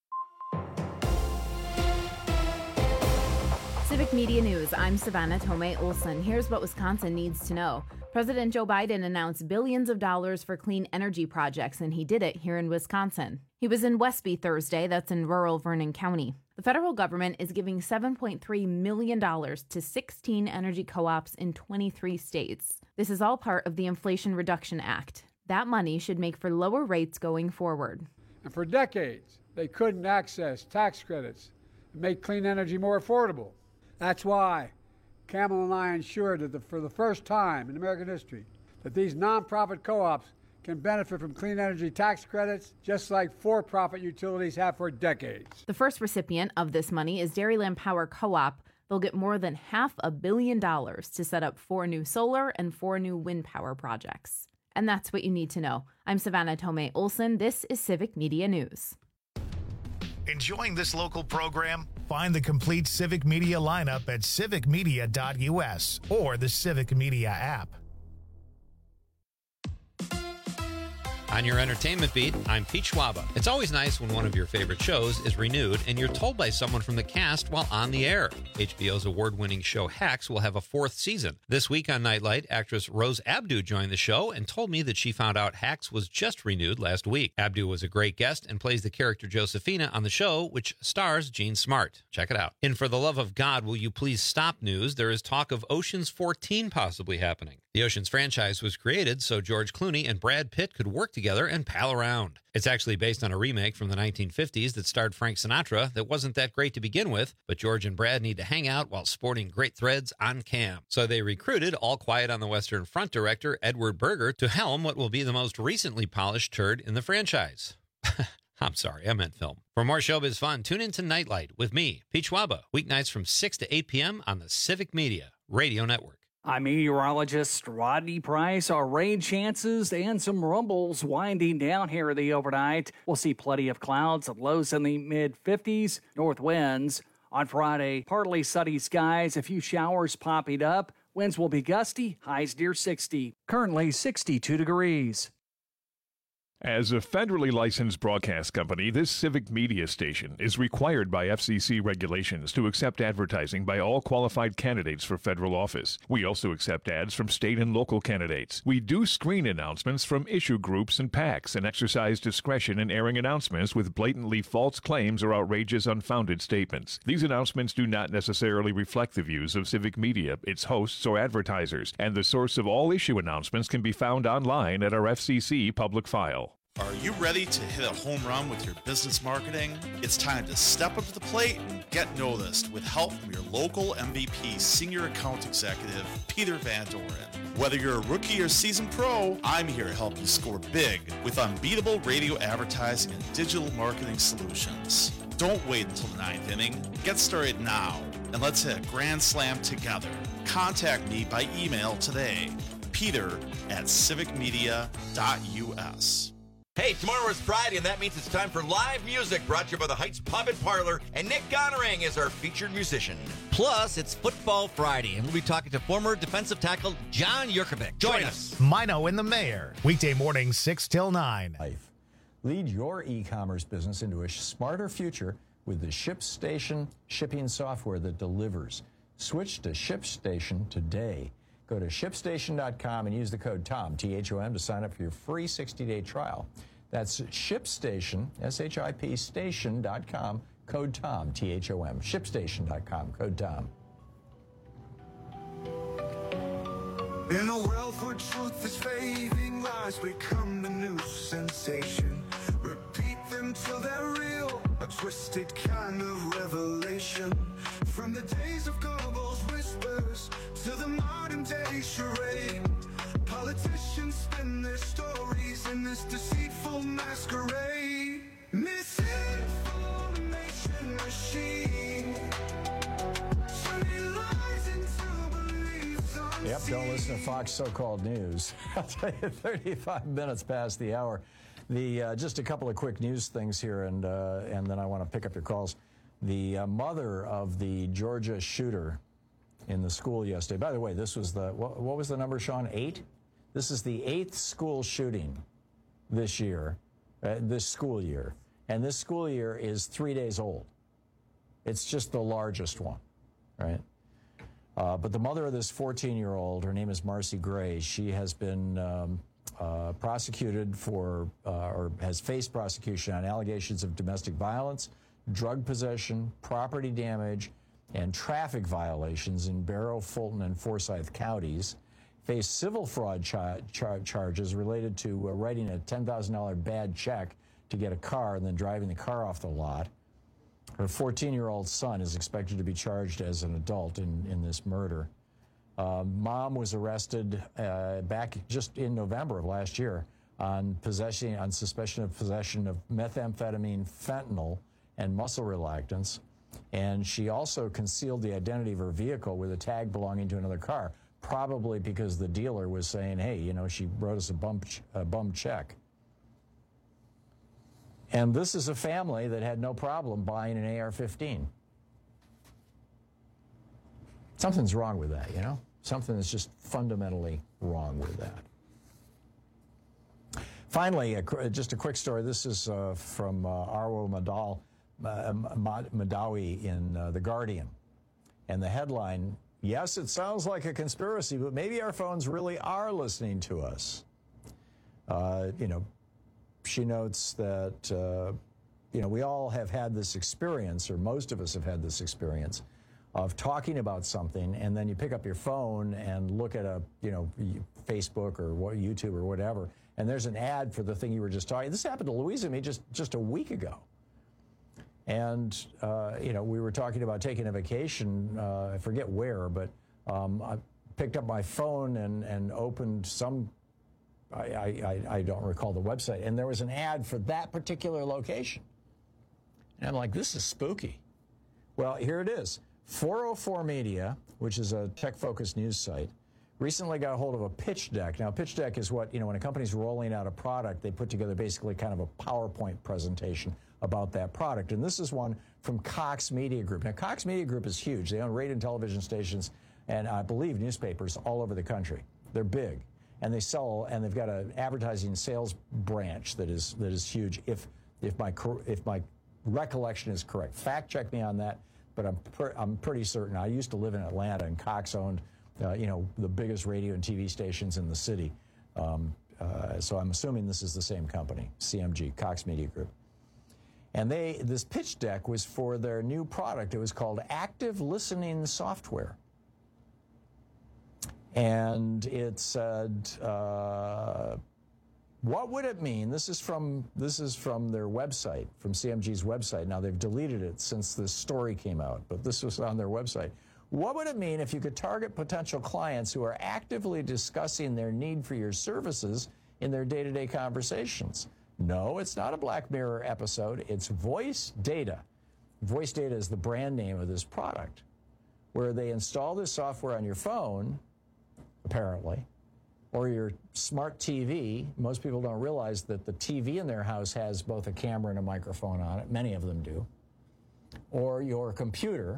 Speaker 10: Civic Media News, I'm Savannah Tomei Olson. Here's what Wisconsin needs to know. President Joe Biden announced billions of dollars for clean energy projects, and he did it here in Wisconsin. He was in Westby Thursday, that's in rural Vernon County. The federal government is giving seven point three million dollars to sixteen energy co-ops in twenty-three states. This is all part of the Inflation Reduction Act. That money should make for lower rates going forward.
Speaker 11: And for decades, they couldn't access tax credits and make clean energy more affordable. That's why Camel and I ensured that the, for the first time in American history that these nonprofit co-ops can benefit from clean energy tax credits just like for-profit utilities have for decades.
Speaker 10: The first recipient of this money is Dairyland Power Co-op. They'll get more than half a billion dollars to set up four new solar and four new wind power projects. And that's what you need to know. I'm Savannah Tomei Olson. This is Civic Media News.
Speaker 1: Enjoying this local program? Find the complete Civic Media lineup at civic media dot U S or the Civic Media app.
Speaker 14: On your entertainment beat, I'm Pete Schwaba. It's always nice when one of your favorite shows is renewed and you're told by someone from the cast while on the air. H B O's award-winning show Hacks will have a fourth season. This week on Nightlight, actress Rose Abdu joined the show and told me that she found out Hacks was just renewed last week. Abdu was a great guest and plays the character Josephina on the show, which stars Jean Smart. Check it out. In For the Love of God, Will You Please Stop news, there is talk of Ocean's fourteen possibly happening. The Ocean's franchise was created so George Clooney and Brad Pitt could work together and pal around. It's actually based on a remake from the nineteen fifties that starred Frank Sinatra that wasn't that great to begin with, but George and Brad need to hang out while sporting great threads on cam. So they recruited All Quiet on the Western Front director Edward Berger to helm what will be the most recently polished turd in the franchise. I'm sorry, I meant film. For more showbiz fun, tune in to Nightlight with me, Pete Schwaba, weeknights from six to eight p.m. on the Civic Media Radio Network.
Speaker 12: I'm meteorologist Rodney Price. Our rain chances and some rumbles winding down here in the overnight. We'll see plenty of clouds and lows in the mid fifties, north winds. On Friday, partly sunny skies, a few showers popping up. Winds will be gusty, highs near sixty. Currently sixty-two degrees.
Speaker 7: As a federally licensed broadcast company, this civic media station is required by F C C regulations to accept advertising by all qualified candidates for federal office. We also accept ads from state and local candidates. We do screen announcements from issue groups and PACs and exercise discretion in airing announcements with blatantly false claims or outrageous, unfounded statements. These announcements do not necessarily reflect the views of civic media, its hosts, or advertisers, and the source of all issue announcements can be found online at our F C C public file.
Speaker 13: Are you ready to hit a home run with your business marketing? It's time to step up to the plate and get noticed with help from your local M V P Senior Account Executive, Peter Van Doren. Whether you're a rookie or seasoned pro, I'm here to help you score big with unbeatable radio advertising and digital marketing solutions. Don't wait until the ninth inning. Get started now, and let's hit a grand slam together. Contact me by email today, peter at civic media dot U S.
Speaker 17: Hey, tomorrow is Friday, and that means it's time for live music brought to you by the Heights Pub and Parlor, and Nick Gonerang is our featured musician.
Speaker 21: Plus, it's Football Friday, and we'll be talking to former defensive tackle John Yurkovich. Join us.
Speaker 1: Mino and the Mayor, weekday mornings six till nine.
Speaker 16: Lead your e-commerce business into a smarter future with the ShipStation shipping software that delivers. Switch to ShipStation today. Go to ship station dot com and use the code TOM, T H O M, to sign up for your free sixty-day trial. That's ShipStation, S H I P station dot com, code TOM, T H O M. ship station dot com, code TOM.
Speaker 2: In a world where truth is fading, lies become the new sensation. Repeat them till they're real, a twisted kind of revelation. From the days of Goebbels' whispers to the modern day charade, politicians spin their stories in this deceitful masquerade. Misinformation machine, turning lies into beliefs unseen.
Speaker 16: Yep, don't listen to Fox so-called news. I'll tell you, thirty-five minutes past the hour. The uh, just a couple of quick news things here, and uh, and then I want to pick up your calls. The uh, mother of the Georgia shooter in the school yesterday. By the way, this was the what, what was the number, Sean? Eight. This is the eighth school shooting this year, uh, this school year, and this school year is three days old. It's just the largest one, right? Uh, but the mother of this fourteen-year-old, her name is Marcy Gray. She has been um, uh, prosecuted for, uh, or has faced prosecution on allegations of domestic violence, drug possession, property damage, and traffic violations in Barrow, Fulton, and Forsyth counties. Faced civil fraud char- char- charges related to uh, writing a ten thousand dollars bad check to get a car and then driving the car off the lot. Her fourteen-year-old son is expected to be charged as an adult in, in this murder. Uh, mom was arrested uh, back just in November of last year on possession, on suspicion of possession of methamphetamine, fentanyl, and muscle relaxants. And she also concealed the identity of her vehicle with a tag belonging to another car, probably because the dealer was saying, hey, you know, she wrote us a bum, ch- a bum check. And this is a family that had no problem buying an A R fifteen. Something's wrong with that, you know? Something is just fundamentally wrong with that. Finally, a, just a quick story. This is uh, from uh, Arwa Madal, uh, Madawi in uh, The Guardian. And the headline, yes, it sounds like a conspiracy, but maybe our phones really are listening to us. Uh, you know, she notes that, uh, you know, we all have had this experience, or most of us have had this experience, of talking about something, and then you pick up your phone and look at a, you know, Facebook or what, YouTube or whatever, and there's an ad for the thing you were just talking. This happened to Louisa and me just, just a week ago. And, uh, you know, we were talking about taking a vacation, uh, I forget where, but um, I picked up my phone and, and opened some, I, I, I don't recall the website, and there was an ad for that particular location. And I'm like, this is spooky. Well, here it is. four oh four Media, which is a tech-focused news site, recently got a hold of a pitch deck. Now, pitch deck is what, you know, when a company's rolling out a product, they put together basically kind of a PowerPoint presentation about that product. And this is one from Cox Media Group. Now, Cox Media Group is huge. They own radio and television stations and, I believe, newspapers all over the country. They're big. and they sell, and they've got an advertising sales branch that is that is huge. If if my if my recollection is correct, fact check me on that. But I'm pre- I'm pretty certain. I used to live in Atlanta, and Cox owned, uh, you know, the biggest radio and T V stations in the city. Um, uh, so I'm assuming this is the same company, C M G, Cox Media Group. And they this pitch deck was for their new product. It was called Active Listening Software. And it said, uh, what would it mean? This is from this is from their website, from C M G's website. Now, they've deleted it since this story came out, but this was on their website. What would it mean if you could target potential clients who are actively discussing their need for your services in their day-to-day conversations? No, it's not a Black Mirror episode. It's Voice Data. Voice Data is the brand name of this product, where they install this software on your phone, apparently, or your smart T V. Most people don't realize that the T V in their house has both a camera and a microphone on it. Many of them do. Or your computer.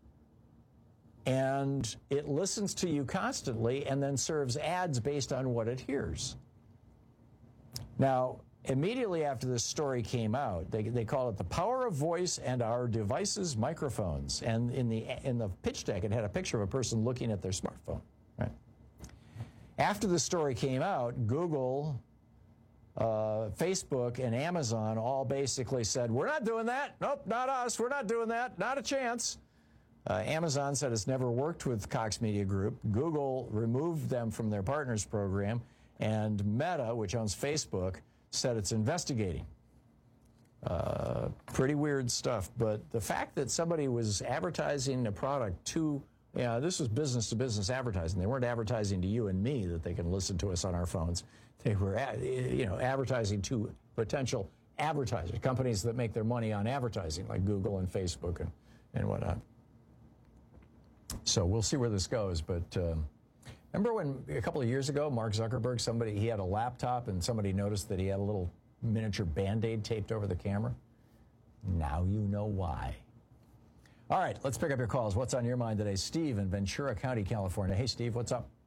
Speaker 16: And it listens to you constantly and then serves ads based on what it hears. Now, immediately after this story came out, they, they call it the power of voice and our devices' microphones. And in the in the pitch deck, it had a picture of a person looking at their smartphone. Right? After the story came out, Google, uh, Facebook, and Amazon all basically said, we're not doing that. Nope, not us. We're not doing that. Not a chance. Uh, Amazon said it's never worked with Cox Media Group. Google removed them from their partners program. And Meta, which owns Facebook, said it's investigating. Uh, pretty weird stuff. But the fact that somebody was advertising a product to, yeah, this was business-to-business advertising. They weren't advertising to you and me that they can listen to us on our phones. They were, you know, advertising to potential advertisers, companies that make their money on advertising, like Google and Facebook and, and whatnot. So we'll see where this goes. But um, remember when a couple of years ago, Mark Zuckerberg, somebody, he had a laptop and somebody noticed that he had a little miniature Band-Aid taped over the camera? Now you know why. All right, let's pick up your calls. What's on your mind today? Steve in Ventura County, California. Hey, Steve, what's up?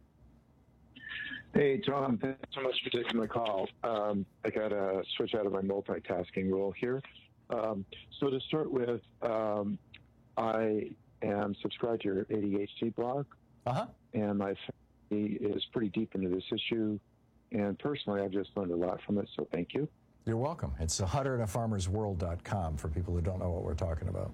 Speaker 6: Hey, Tom, thanks so much for taking my call. Um, I got to switch out of my multitasking role here. Um, so to start with, um, I am subscribed to your A D H D blog,
Speaker 16: uh-huh.
Speaker 6: and my family is pretty deep into this issue, and personally, I've just learned a lot from it, so thank you.
Speaker 16: You're welcome. It's hunter and a farmers world dot com for people who don't know what we're talking about.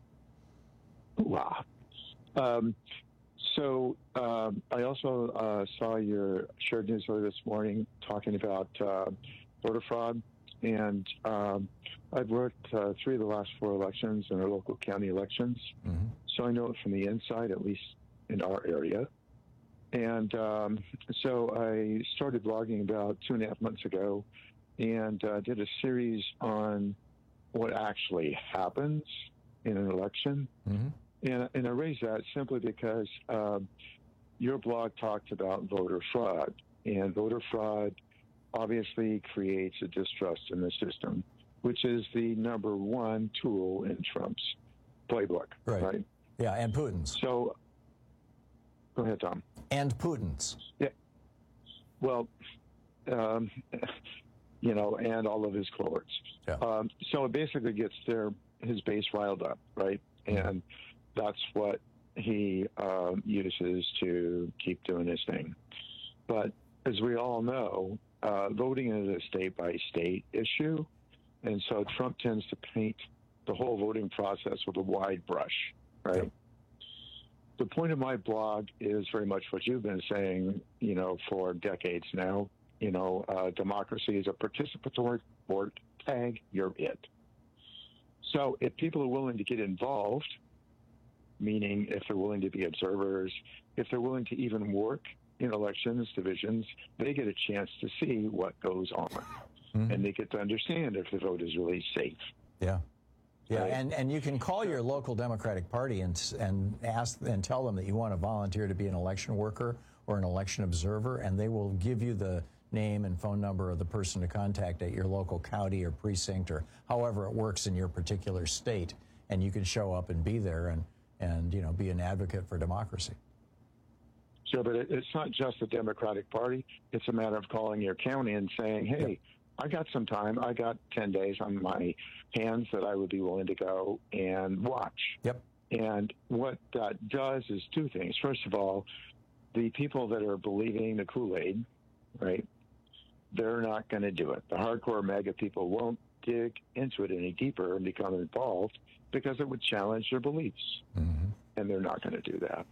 Speaker 6: Wow. Um, so um, I also uh, saw your shared newsletter this morning talking about uh, voter fraud, and um, I've worked uh, three of the last four elections in our local county elections, mm-hmm. so I know it from the inside, at least in our area. And um, so I started blogging about two and a half months ago and uh, did a series on what actually happens in an election.
Speaker 16: Mm-hmm.
Speaker 6: And, and I raised that simply because um, your blog talked about voter fraud, and voter fraud obviously creates a distrust in the system, which is the number one tool in Trump's playbook.
Speaker 16: Right.
Speaker 6: right?
Speaker 16: Yeah, and Putin's.
Speaker 6: So, go ahead, Tom.
Speaker 16: And Putin's.
Speaker 6: Yeah. Well, um, you know, and all of his cohorts.
Speaker 16: Yeah.
Speaker 6: Um, so it basically gets their his base riled up, right? And that's what he um, uses to keep doing his thing. But as we all know, uh, voting is a state-by-state issue, and so Trump tends to paint the whole voting process with a wide brush, right? Yep. The point of my blog is very much what you've been saying, you know, for decades now. You know, uh, democracy is a participatory sport. Tag, you're it. So if people are willing to get involved, meaning if they're willing to be observers, if they're willing to even work in elections divisions, they get a chance to see what goes on. Mm-hmm. And they get to understand if the vote is really safe.
Speaker 16: Yeah. Yeah,
Speaker 6: right?
Speaker 16: and, and you can call your local Democratic Party and and ask and tell them that you want to volunteer to be an election worker or an election observer, and they will give you the name and phone number of the person to contact at your local county or precinct or however it works in your particular state, and you can show up and be there and, and you know, be an advocate for democracy.
Speaker 6: So, but it, it's not just the Democratic Party. It's a matter of calling your county and saying, hey, yep. I got some time. I got ten days on my hands that I would be willing to go and watch.
Speaker 16: Yep.
Speaker 6: And what that does is two things. First of all, the people that are believing the Kool-Aid, right, they're not going to do it. The hardcore MAGA people won't dig into it any deeper and become involved because it would challenge their beliefs.
Speaker 16: Mm-hmm.
Speaker 6: And they're not going to do that.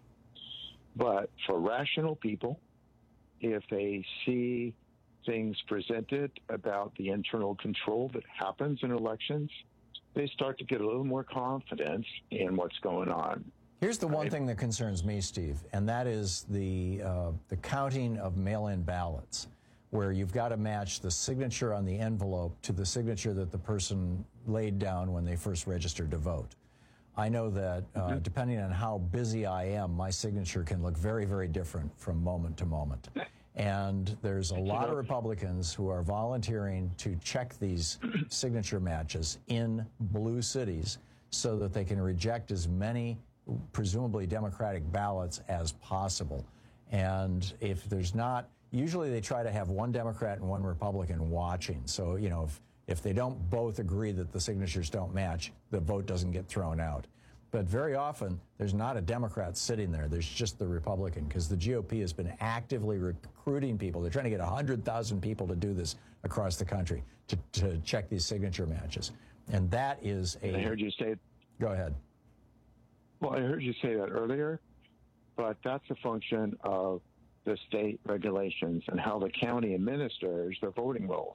Speaker 6: But for rational people, if they see things presented about the internal control that happens in elections, they start to get a little more confidence in what's going on.
Speaker 16: Here's the one thing that concerns me, Steve, and that is the uh, the counting of mail-in ballots, where you've got to match the signature on the envelope to the signature that the person laid down when they first registered to vote. I know that uh, mm-hmm. depending on how busy I am, my signature can look very, very different from moment to moment. And there's a lot of Republicans who are volunteering to check these signature matches in blue cities so that they can reject as many presumably Democratic ballots as possible. And if there's not, usually they try to have one Democrat and one Republican watching. So, you know, if, if they don't both agree that the signatures don't match, the vote doesn't get thrown out. But very often, there's not a Democrat sitting there. There's just the Republican, because the G O P has been actively recruiting people. They're trying to get one hundred thousand people to do this across the country, to, to check these signature matches. And that is a...
Speaker 6: I heard you say...
Speaker 16: Go ahead.
Speaker 6: Well, I heard you say that earlier, but that's a function of the state regulations and how the county administers the voting rolls.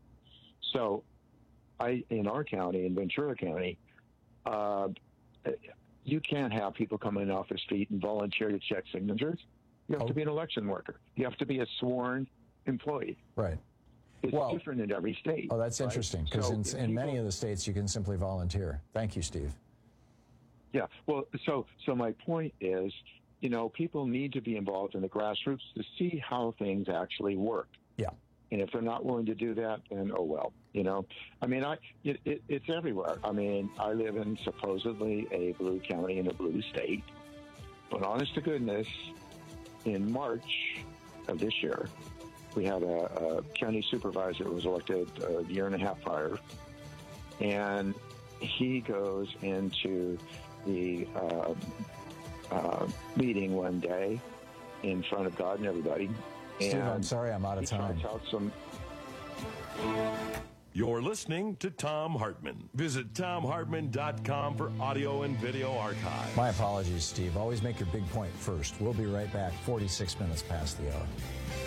Speaker 6: So I, in our county, in Ventura County, uh, you can't have people coming off the street and volunteer to check signatures. You have oh. to be an election worker. You have to be a sworn employee.
Speaker 16: Right.
Speaker 6: It's well, different in every state.
Speaker 16: Oh, that's
Speaker 6: right?
Speaker 16: interesting, because so in, in people, many of the states, you can simply volunteer. Thank you, Steve.
Speaker 6: Yeah. Well, so so my point is, you know, people need to be involved in the grassroots to see how things actually work.
Speaker 16: Yeah.
Speaker 6: And if they're not willing to do that, then oh well. You know, I mean, I it, it, it's everywhere. I mean, I live in supposedly a blue county in a blue state, but honest to goodness, in March of this year, we had a, a county supervisor who was elected a year and a half prior, and he goes into the uh, uh, meeting one day in front of God and everybody.
Speaker 16: Steve,
Speaker 6: and
Speaker 16: I'm sorry, I'm out of time.
Speaker 6: Out some...
Speaker 15: You're listening to Thom Hartmann. Visit Thom Hartmann dot com for audio and video archive.
Speaker 16: My apologies, Steve. Always make your big point first. We'll be right back, forty-six minutes past the hour.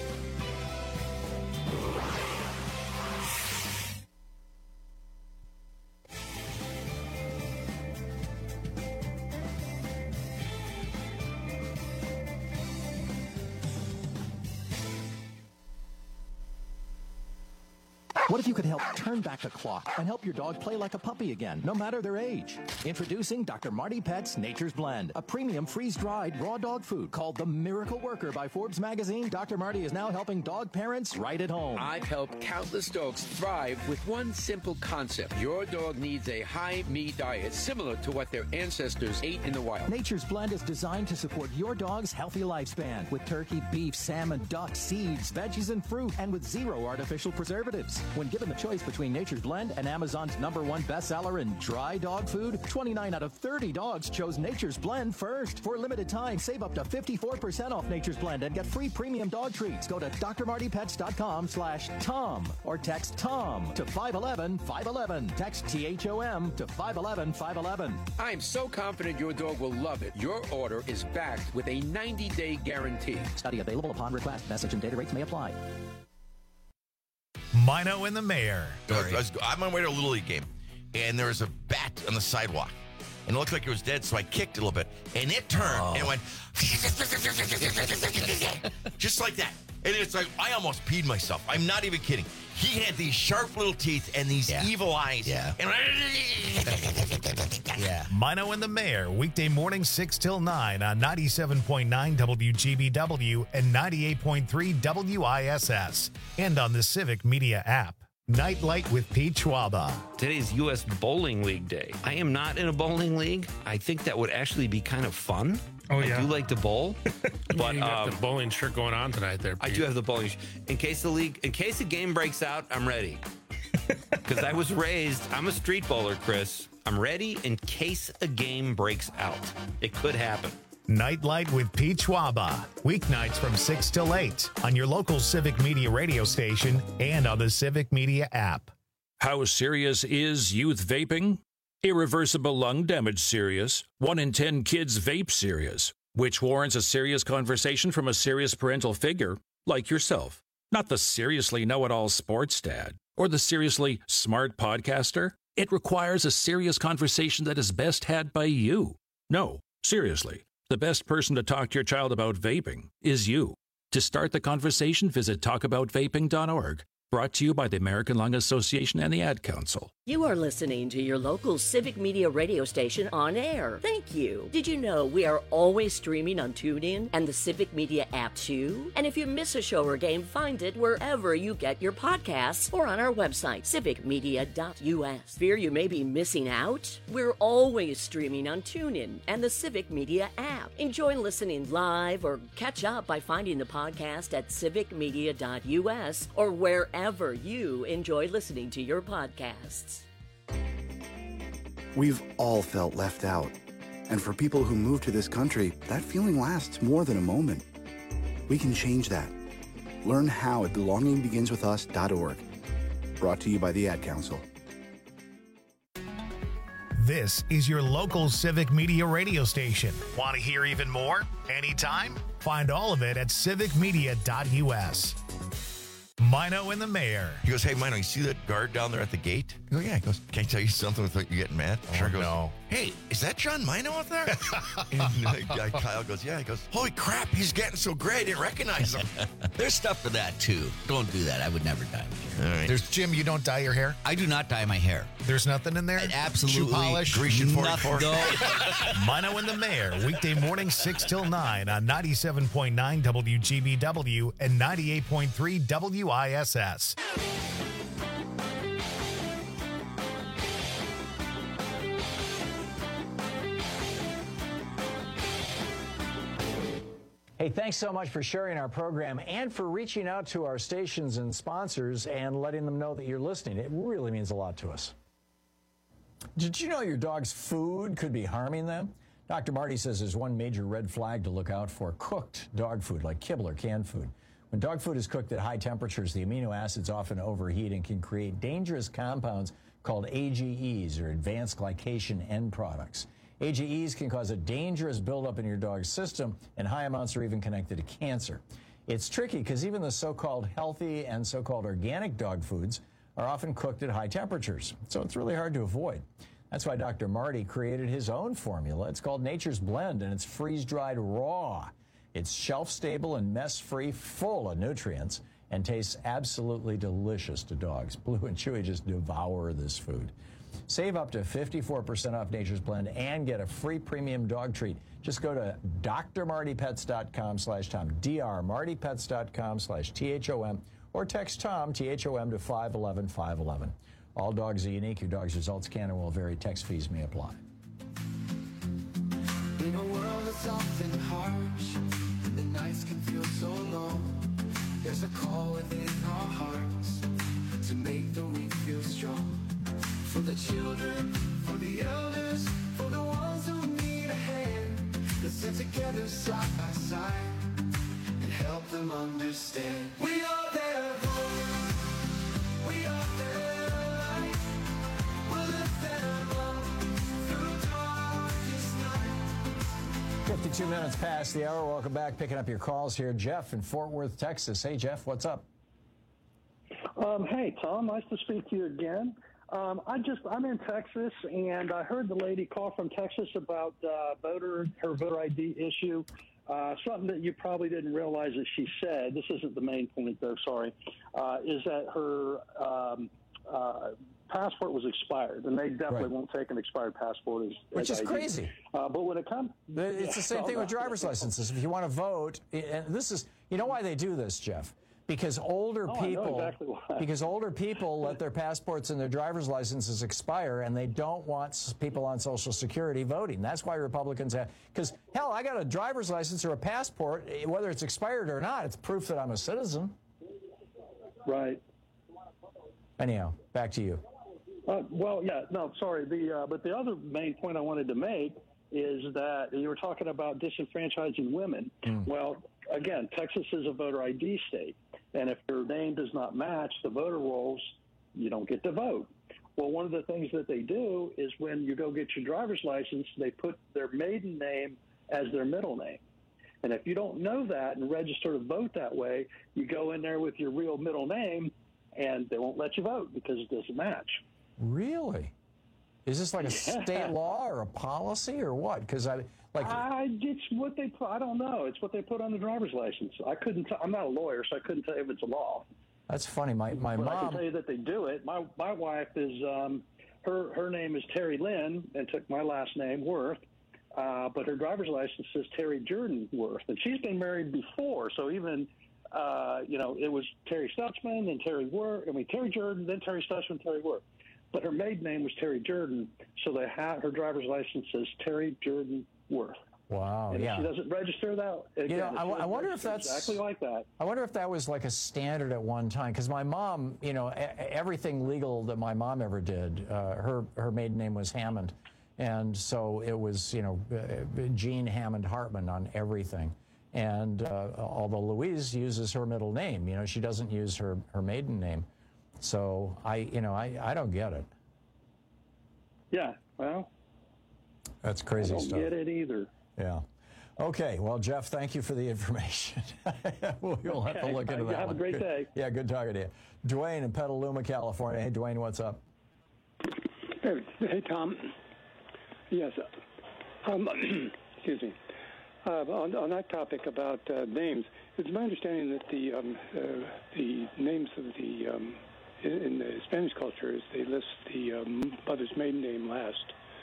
Speaker 9: What if you could help turn back the clock and help your dog play like a puppy again, no matter their age? Introducing Doctor Marty Pet's Nature's Blend, a premium freeze-dried raw dog food called the Miracle Worker by Forbes magazine. Doctor Marty is now helping dog parents right at home.
Speaker 18: I've helped countless dogs thrive with one simple concept. Your dog needs a high-meat diet similar to what their ancestors ate in the wild.
Speaker 9: Nature's Blend is designed to support your dog's healthy lifespan with turkey, beef, salmon, duck, seeds, veggies, and fruit, and with zero artificial preservatives. When given the choice between Nature's Blend and Amazon's number one bestseller in dry dog food, twenty-nine out of thirty dogs chose Nature's Blend first. For a limited time, save up to fifty-four percent off Nature's Blend and get free premium dog treats. Go to D R Marty Pets dot com slash Tom or text Tom to five one one, five one one. Text T H O M to five one one, five one one.
Speaker 18: I'm so confident your dog will love it. Your order is backed with a ninety-day guarantee.
Speaker 9: Study available upon request. Message and data rates may apply.
Speaker 1: Mino and the Mayor.
Speaker 17: I was, I'm on my way to a Little League game, and there was a bat on the sidewalk, and it looked like it was dead, so I kicked it a little bit, and it turned oh. and went just like that. And it's like, I almost peed myself. I'm not even kidding. He had these sharp little teeth and these yeah. evil eyes.
Speaker 1: Yeah.
Speaker 17: And
Speaker 1: yeah. Mino and the Mayor, weekday morning six till nine on ninety-seven point nine W G B W and ninety-eight point three W I S S. And on the Civic Media app. Nightlight with Pete Schwaba.
Speaker 19: Today's U S Bowling League Day. I am not in a bowling league. I think that would actually be kind of fun.
Speaker 20: Oh, yeah.
Speaker 19: I do like to bowl.
Speaker 20: But
Speaker 22: you got
Speaker 20: um,
Speaker 22: the bowling shirt going on tonight there,
Speaker 20: I
Speaker 22: Pete.
Speaker 20: do have the bowling. Sh- in case the league, in case the game breaks out, I'm ready. Because I was raised, I'm a street bowler, Chris. I'm ready in case a game breaks out. It could happen.
Speaker 1: Nightlight with Pete Schwaba. Weeknights from six till eight on your local Civic Media radio station and on the Civic Media app.
Speaker 23: How serious is youth vaping? Irreversible lung damage serious. One in ten kids vape serious, which warrants a serious conversation from a serious parental figure like yourself. Not the seriously know-it-all sports dad or the seriously smart podcaster. It requires a serious conversation that is best had by you. No, seriously. The best person to talk to your child about vaping is you. To start the conversation, visit talk about vaping dot org. Brought to you by the American Lung Association and the Ad Council.
Speaker 24: You are listening to your local Civic Media radio station on air. Thank you. Did you know we are always streaming on TuneIn and the Civic Media app too? And if you miss a show or game, find it wherever you get your podcasts or on our website, civic media dot u s. Fear you may be missing out? We're always streaming on TuneIn and the Civic Media app. Enjoy listening live or catch up by finding the podcast at civic media dot u s or wherever Ever you enjoy listening to your podcasts.
Speaker 25: We've all felt left out. And for people who move to this country, that feeling lasts more than a moment. We can change that. Learn how at belonging begins with us dot org. Brought to you by the Ad Council.
Speaker 1: This is your local Civic Media radio station. Want to hear even more? Anytime? Find all of it at civic media dot u s. Mino and the Mayor.
Speaker 17: He goes, hey, Mino, you see that guard down there at the gate? I go, yeah. He goes, can I tell you something without you getting mad?
Speaker 1: Oh,
Speaker 17: Sure goes,
Speaker 1: no.
Speaker 17: Hey, is that John Mino out there? And uh, Kyle goes, yeah. He goes, holy crap, he's getting so gray, I didn't recognize him.
Speaker 26: There's stuff for that, too. Don't do that. I would never dye my hair.
Speaker 17: All right.
Speaker 1: There's Jim, you don't dye your hair?
Speaker 26: I do not dye my hair.
Speaker 1: There's nothing in there?
Speaker 26: Absolutely.
Speaker 1: Shoe polish?
Speaker 17: Grecian forty-four.
Speaker 26: No.
Speaker 1: Mino and the Mayor, weekday morning six till nine on ninety-seven point nine W G B W and ninety-eight point three W I S S.
Speaker 16: Hey, thanks so much for sharing our program and for reaching out to our stations and sponsors and letting them know that you're listening. It really means a lot to us. Did you know your dog's food could be harming them? Doctor Marty says there's one major red flag to look out for: cooked dog food, like kibble or canned food. When dog food is cooked at high temperatures, the amino acids often overheat and can create dangerous compounds called A G Es, or advanced glycation end products. A G Es can cause a dangerous buildup in your dog's system, and high amounts are even connected to cancer. It's tricky because even the so-called healthy and so-called organic dog foods are often cooked at high temperatures, so it's really hard to avoid. That's why Doctor Marty created his own formula. It's called Nature's Blend, and it's freeze-dried raw. It's shelf-stable and mess-free, full of nutrients, and tastes absolutely delicious to dogs. Blue and Chewy just devour this food. Save up to fifty-four percent off Nature's Blend and get a free premium dog treat. Just go to d r marty pets dot com slash Tom, d r marty pets dot com slash T H O M, or text Tom, T H O M, to five one one five one one. All dogs are unique. Your dog's results can and will vary. Text fees may apply.
Speaker 2: In a world that's often harsh, the nights can feel so long. There's a call within our hearts to make the weak feel strong. For the children, for the elders, for the ones who need a hand. Let's sit together side by side and help them understand. We are their voice. We are their light. We'll lift them up through darkest night.
Speaker 16: fifty-two minutes past the hour. Welcome back. Picking up your calls here. Jeff in Fort Worth, Texas. Hey, Jeff, what's up?
Speaker 27: Um, hey, Tom. Nice to speak to you again. Um, I just, I'm in Texas, and I heard the lady call from Texas about uh, voter, her voter I D issue. Uh, something that you probably didn't realize that she said, this isn't the main point though, sorry, uh, is that her um, uh, passport was expired, and they definitely right. won't take an expired passport as
Speaker 16: Which
Speaker 27: as
Speaker 16: is
Speaker 27: I D.
Speaker 16: crazy.
Speaker 27: Uh, but when it comes...
Speaker 16: It's
Speaker 27: yeah,
Speaker 16: the same thing with driver's licenses. If you want to vote, and this is, you know why they do this, Jeff? Because older
Speaker 27: Oh, I know
Speaker 16: people,
Speaker 27: exactly why.
Speaker 16: because older people let their passports and their driver's licenses expire, and they don't want s- people on Social Security voting. That's why Republicans have. Because hell, I got a driver's license or a passport, eh, whether it's expired or not, it's proof that I'm a citizen.
Speaker 27: Right.
Speaker 16: Anyhow, back to you.
Speaker 27: Uh, well, yeah, no, sorry. The uh, but the other main point I wanted to make is that you were talking about disenfranchising women.
Speaker 16: Mm.
Speaker 27: Well, again, Texas is a voter I D state, and if your name does not match the voter rolls, you don't get to vote. Well, one of the things that they do is when you go get your driver's license, they put their maiden name as their middle name. And if you don't know that and register to vote that way, you go in there with your real middle name, and they won't let you vote because it doesn't match.
Speaker 16: Really? Is this like a
Speaker 27: Yeah.
Speaker 16: state law or a policy or what? Because I like
Speaker 27: I, it's what they put. I don't know. It's what they put on the driver's license. I couldn't. T- I'm not a lawyer, so I couldn't tell you if it's a law.
Speaker 16: that's funny. My my
Speaker 27: But I can
Speaker 16: mom.
Speaker 27: tell you that they do it. My my wife is um, her her name is Terry Lynn and took my last name Worth, uh, but her driver's license says Terry Jordan Worth, and she's been married before. So even uh, you know it was Terry Stutzman and Terry Worth. I mean Terry Jordan, then Terry Stutzman, Terry Worth. But her maiden name was Terry Jordan, so they have her driver's license says Terry Jordan Worth.
Speaker 16: Wow.
Speaker 27: And
Speaker 16: yeah.
Speaker 27: if she doesn't register that, again,
Speaker 16: You know,
Speaker 27: if
Speaker 16: I,
Speaker 27: she
Speaker 16: I
Speaker 27: doesn't
Speaker 16: wonder if
Speaker 27: register
Speaker 16: that's
Speaker 27: exactly like that.
Speaker 16: I wonder if that was like a standard at one time. Because my mom, you know, e- everything legal that my mom ever did, uh, her her maiden name was Hammond, and so it was, you know, uh, Jean Hammond Hartman on everything. And uh, although Louise uses her middle name, you know, she doesn't use her her maiden name. So I, you know, I I don't get it.
Speaker 27: Yeah, well,
Speaker 16: That's crazy
Speaker 27: I don't
Speaker 16: stuff.
Speaker 27: get it either.
Speaker 16: Yeah. Okay. Well, Jeff, thank you for the information. we'll we'll have to
Speaker 27: Okay.
Speaker 16: look into
Speaker 27: Uh,
Speaker 16: that
Speaker 27: have a
Speaker 16: one.
Speaker 27: great
Speaker 16: Good-
Speaker 27: day.
Speaker 16: Yeah, good talking to you. Dwayne in Petaluma, California. Hey, Dwayne, what's up?
Speaker 3: Hey, hey, Tom. Yes. Um, excuse me. Uh, on, on that topic about uh, names, it's my understanding that the um, uh, the names of the um, in, in the Spanish culture is they list the um, mother's maiden name last,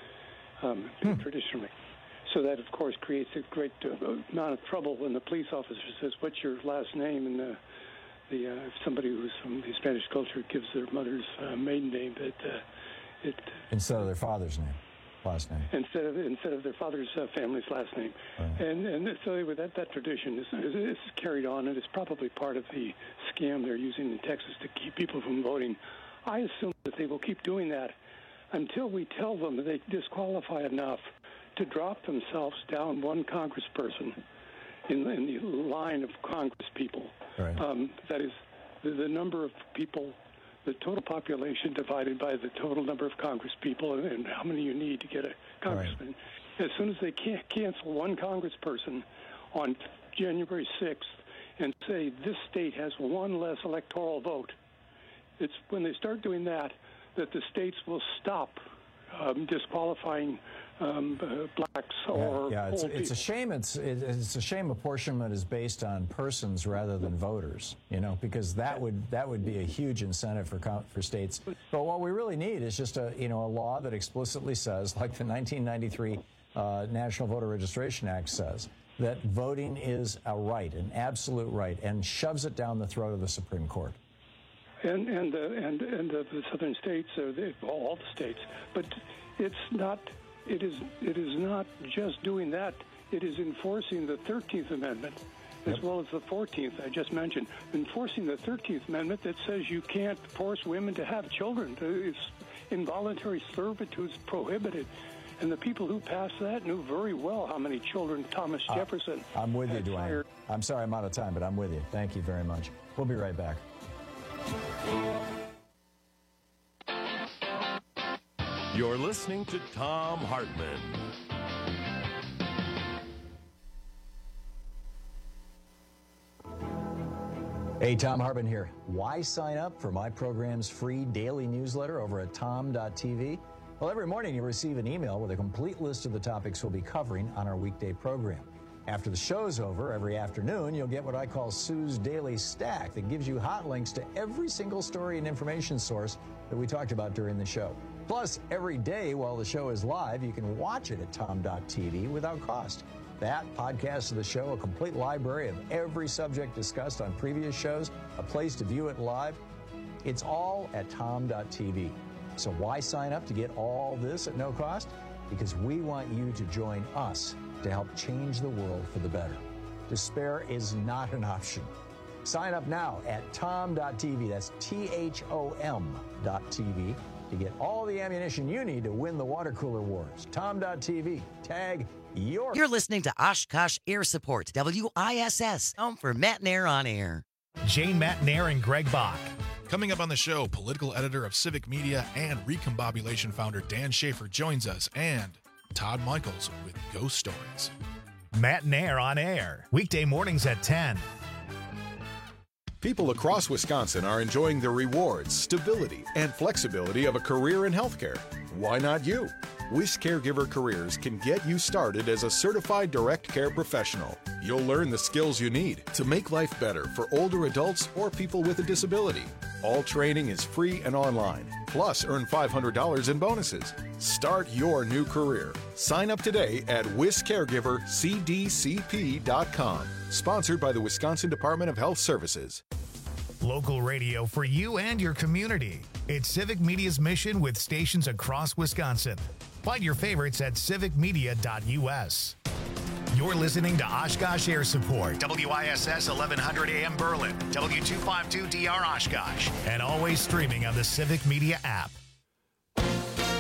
Speaker 3: um,
Speaker 16: Hmm.
Speaker 3: traditionally. So that, of course, creates a great uh, amount of trouble when the police officer says, "What's your last name?" and the the uh, if somebody who's from the Spanish culture gives their mother's uh, maiden name, that uh, it
Speaker 16: Instead of their father's name, last name.
Speaker 3: instead of instead of their father's uh, family's last name,
Speaker 16: Right.
Speaker 3: and and so anyway, that that tradition is, is is carried on, and it's probably part of the scam they're using in Texas to keep people from voting. I assume that they will keep doing that until we tell them that they disqualify enough to drop themselves down one congressperson in, in the line of Congress people.
Speaker 16: Right.
Speaker 3: Um, that is the, the number of people, the total population divided by the total number of Congress people, and, and how many you need to get a congressman. As soon as they can't cancel one congressperson on January sixth and say this state has one less electoral vote, it's when they start doing that that the states will stop um, disqualifying um, uh, blacks or
Speaker 16: Yeah, it's,
Speaker 3: old
Speaker 16: it's a
Speaker 3: people.
Speaker 16: shame. It's it, it's a shame apportionment is based on persons rather than voters. You know, because that would that would be a huge incentive for co- for states. But what we really need is just a you know a law that explicitly says, like the nineteen ninety-three uh, National Voter Registration Act says, that voting is a right, an absolute right, and shoves it down the throat of the Supreme Court.
Speaker 3: and and uh, and and uh, the southern states, uh, they, all the states. But it's not. It is. It is not just doing that. It is enforcing the thirteenth Amendment, as well as the fourteenth I just mentioned. Enforcing the thirteenth Amendment that says you can't force women to have children. It's involuntary servitude is prohibited. And the people who passed that knew very well how many children Thomas
Speaker 16: Uh,
Speaker 3: Jefferson
Speaker 16: I'm with you,
Speaker 3: had
Speaker 16: Dwayne.
Speaker 3: fired.
Speaker 16: I'm sorry I'm out of time, but I'm with you. Thank you very much. We'll be right back.
Speaker 15: You're listening to Tom Hartman.
Speaker 16: Hey, Tom Hartman here. Why sign up for my program's free daily newsletter over at tom dot t v? Well, every morning you'll receive an email with a complete list of the topics we'll be covering on our weekday program. After the show's over, every afternoon, you'll get what I call Sue's Daily Stack that gives you hot links to every single story and information source that we talked about during the show. Plus, every day while the show is live, you can watch it at tom dot t v without cost. that, podcasts of the show, a complete library of every subject discussed on previous shows, a place to view it live. It's all at tom dot t v. So why sign up to get all this at no cost? Because we want you to join us to help change the world for the better. Despair is not an option. Sign up now at tom dot t v. That's T H O M dot T V to get all the ammunition you need to win the water cooler wars. tom dot t v. Tag your...
Speaker 4: You're listening to Oshkosh Air Support, W I S S, home for Matt Nair on air.
Speaker 1: Jane Matt Nair and Greg Bach.
Speaker 5: Coming up on the show, political editor of Civic Media and Recombobulation founder Dan Schaefer joins us, and Todd Michaels with Ghost Stories.
Speaker 1: Matt Nair on air, weekday mornings at ten.
Speaker 8: People across Wisconsin are enjoying the rewards, stability, and flexibility of a career in healthcare. Why not you? Wish Caregiver Careers can get you started as a certified direct care professional. You'll learn the skills you need to make life better for older adults or people with a disability. All training is free and online. Plus, earn five hundred dollars in bonuses. Start your new career. Sign up today at wis caregiver c d c p dot com. Sponsored by the Wisconsin Department of Health Services.
Speaker 1: Local radio for you and your community. It's Civic Media's mission with stations across Wisconsin. Find your favorites at civic media dot u s. You're listening to Oshkosh Air Support, W I S S eleven hundred A M Berlin, W two fifty-two D R Oshkosh, and always streaming on the Civic Media app.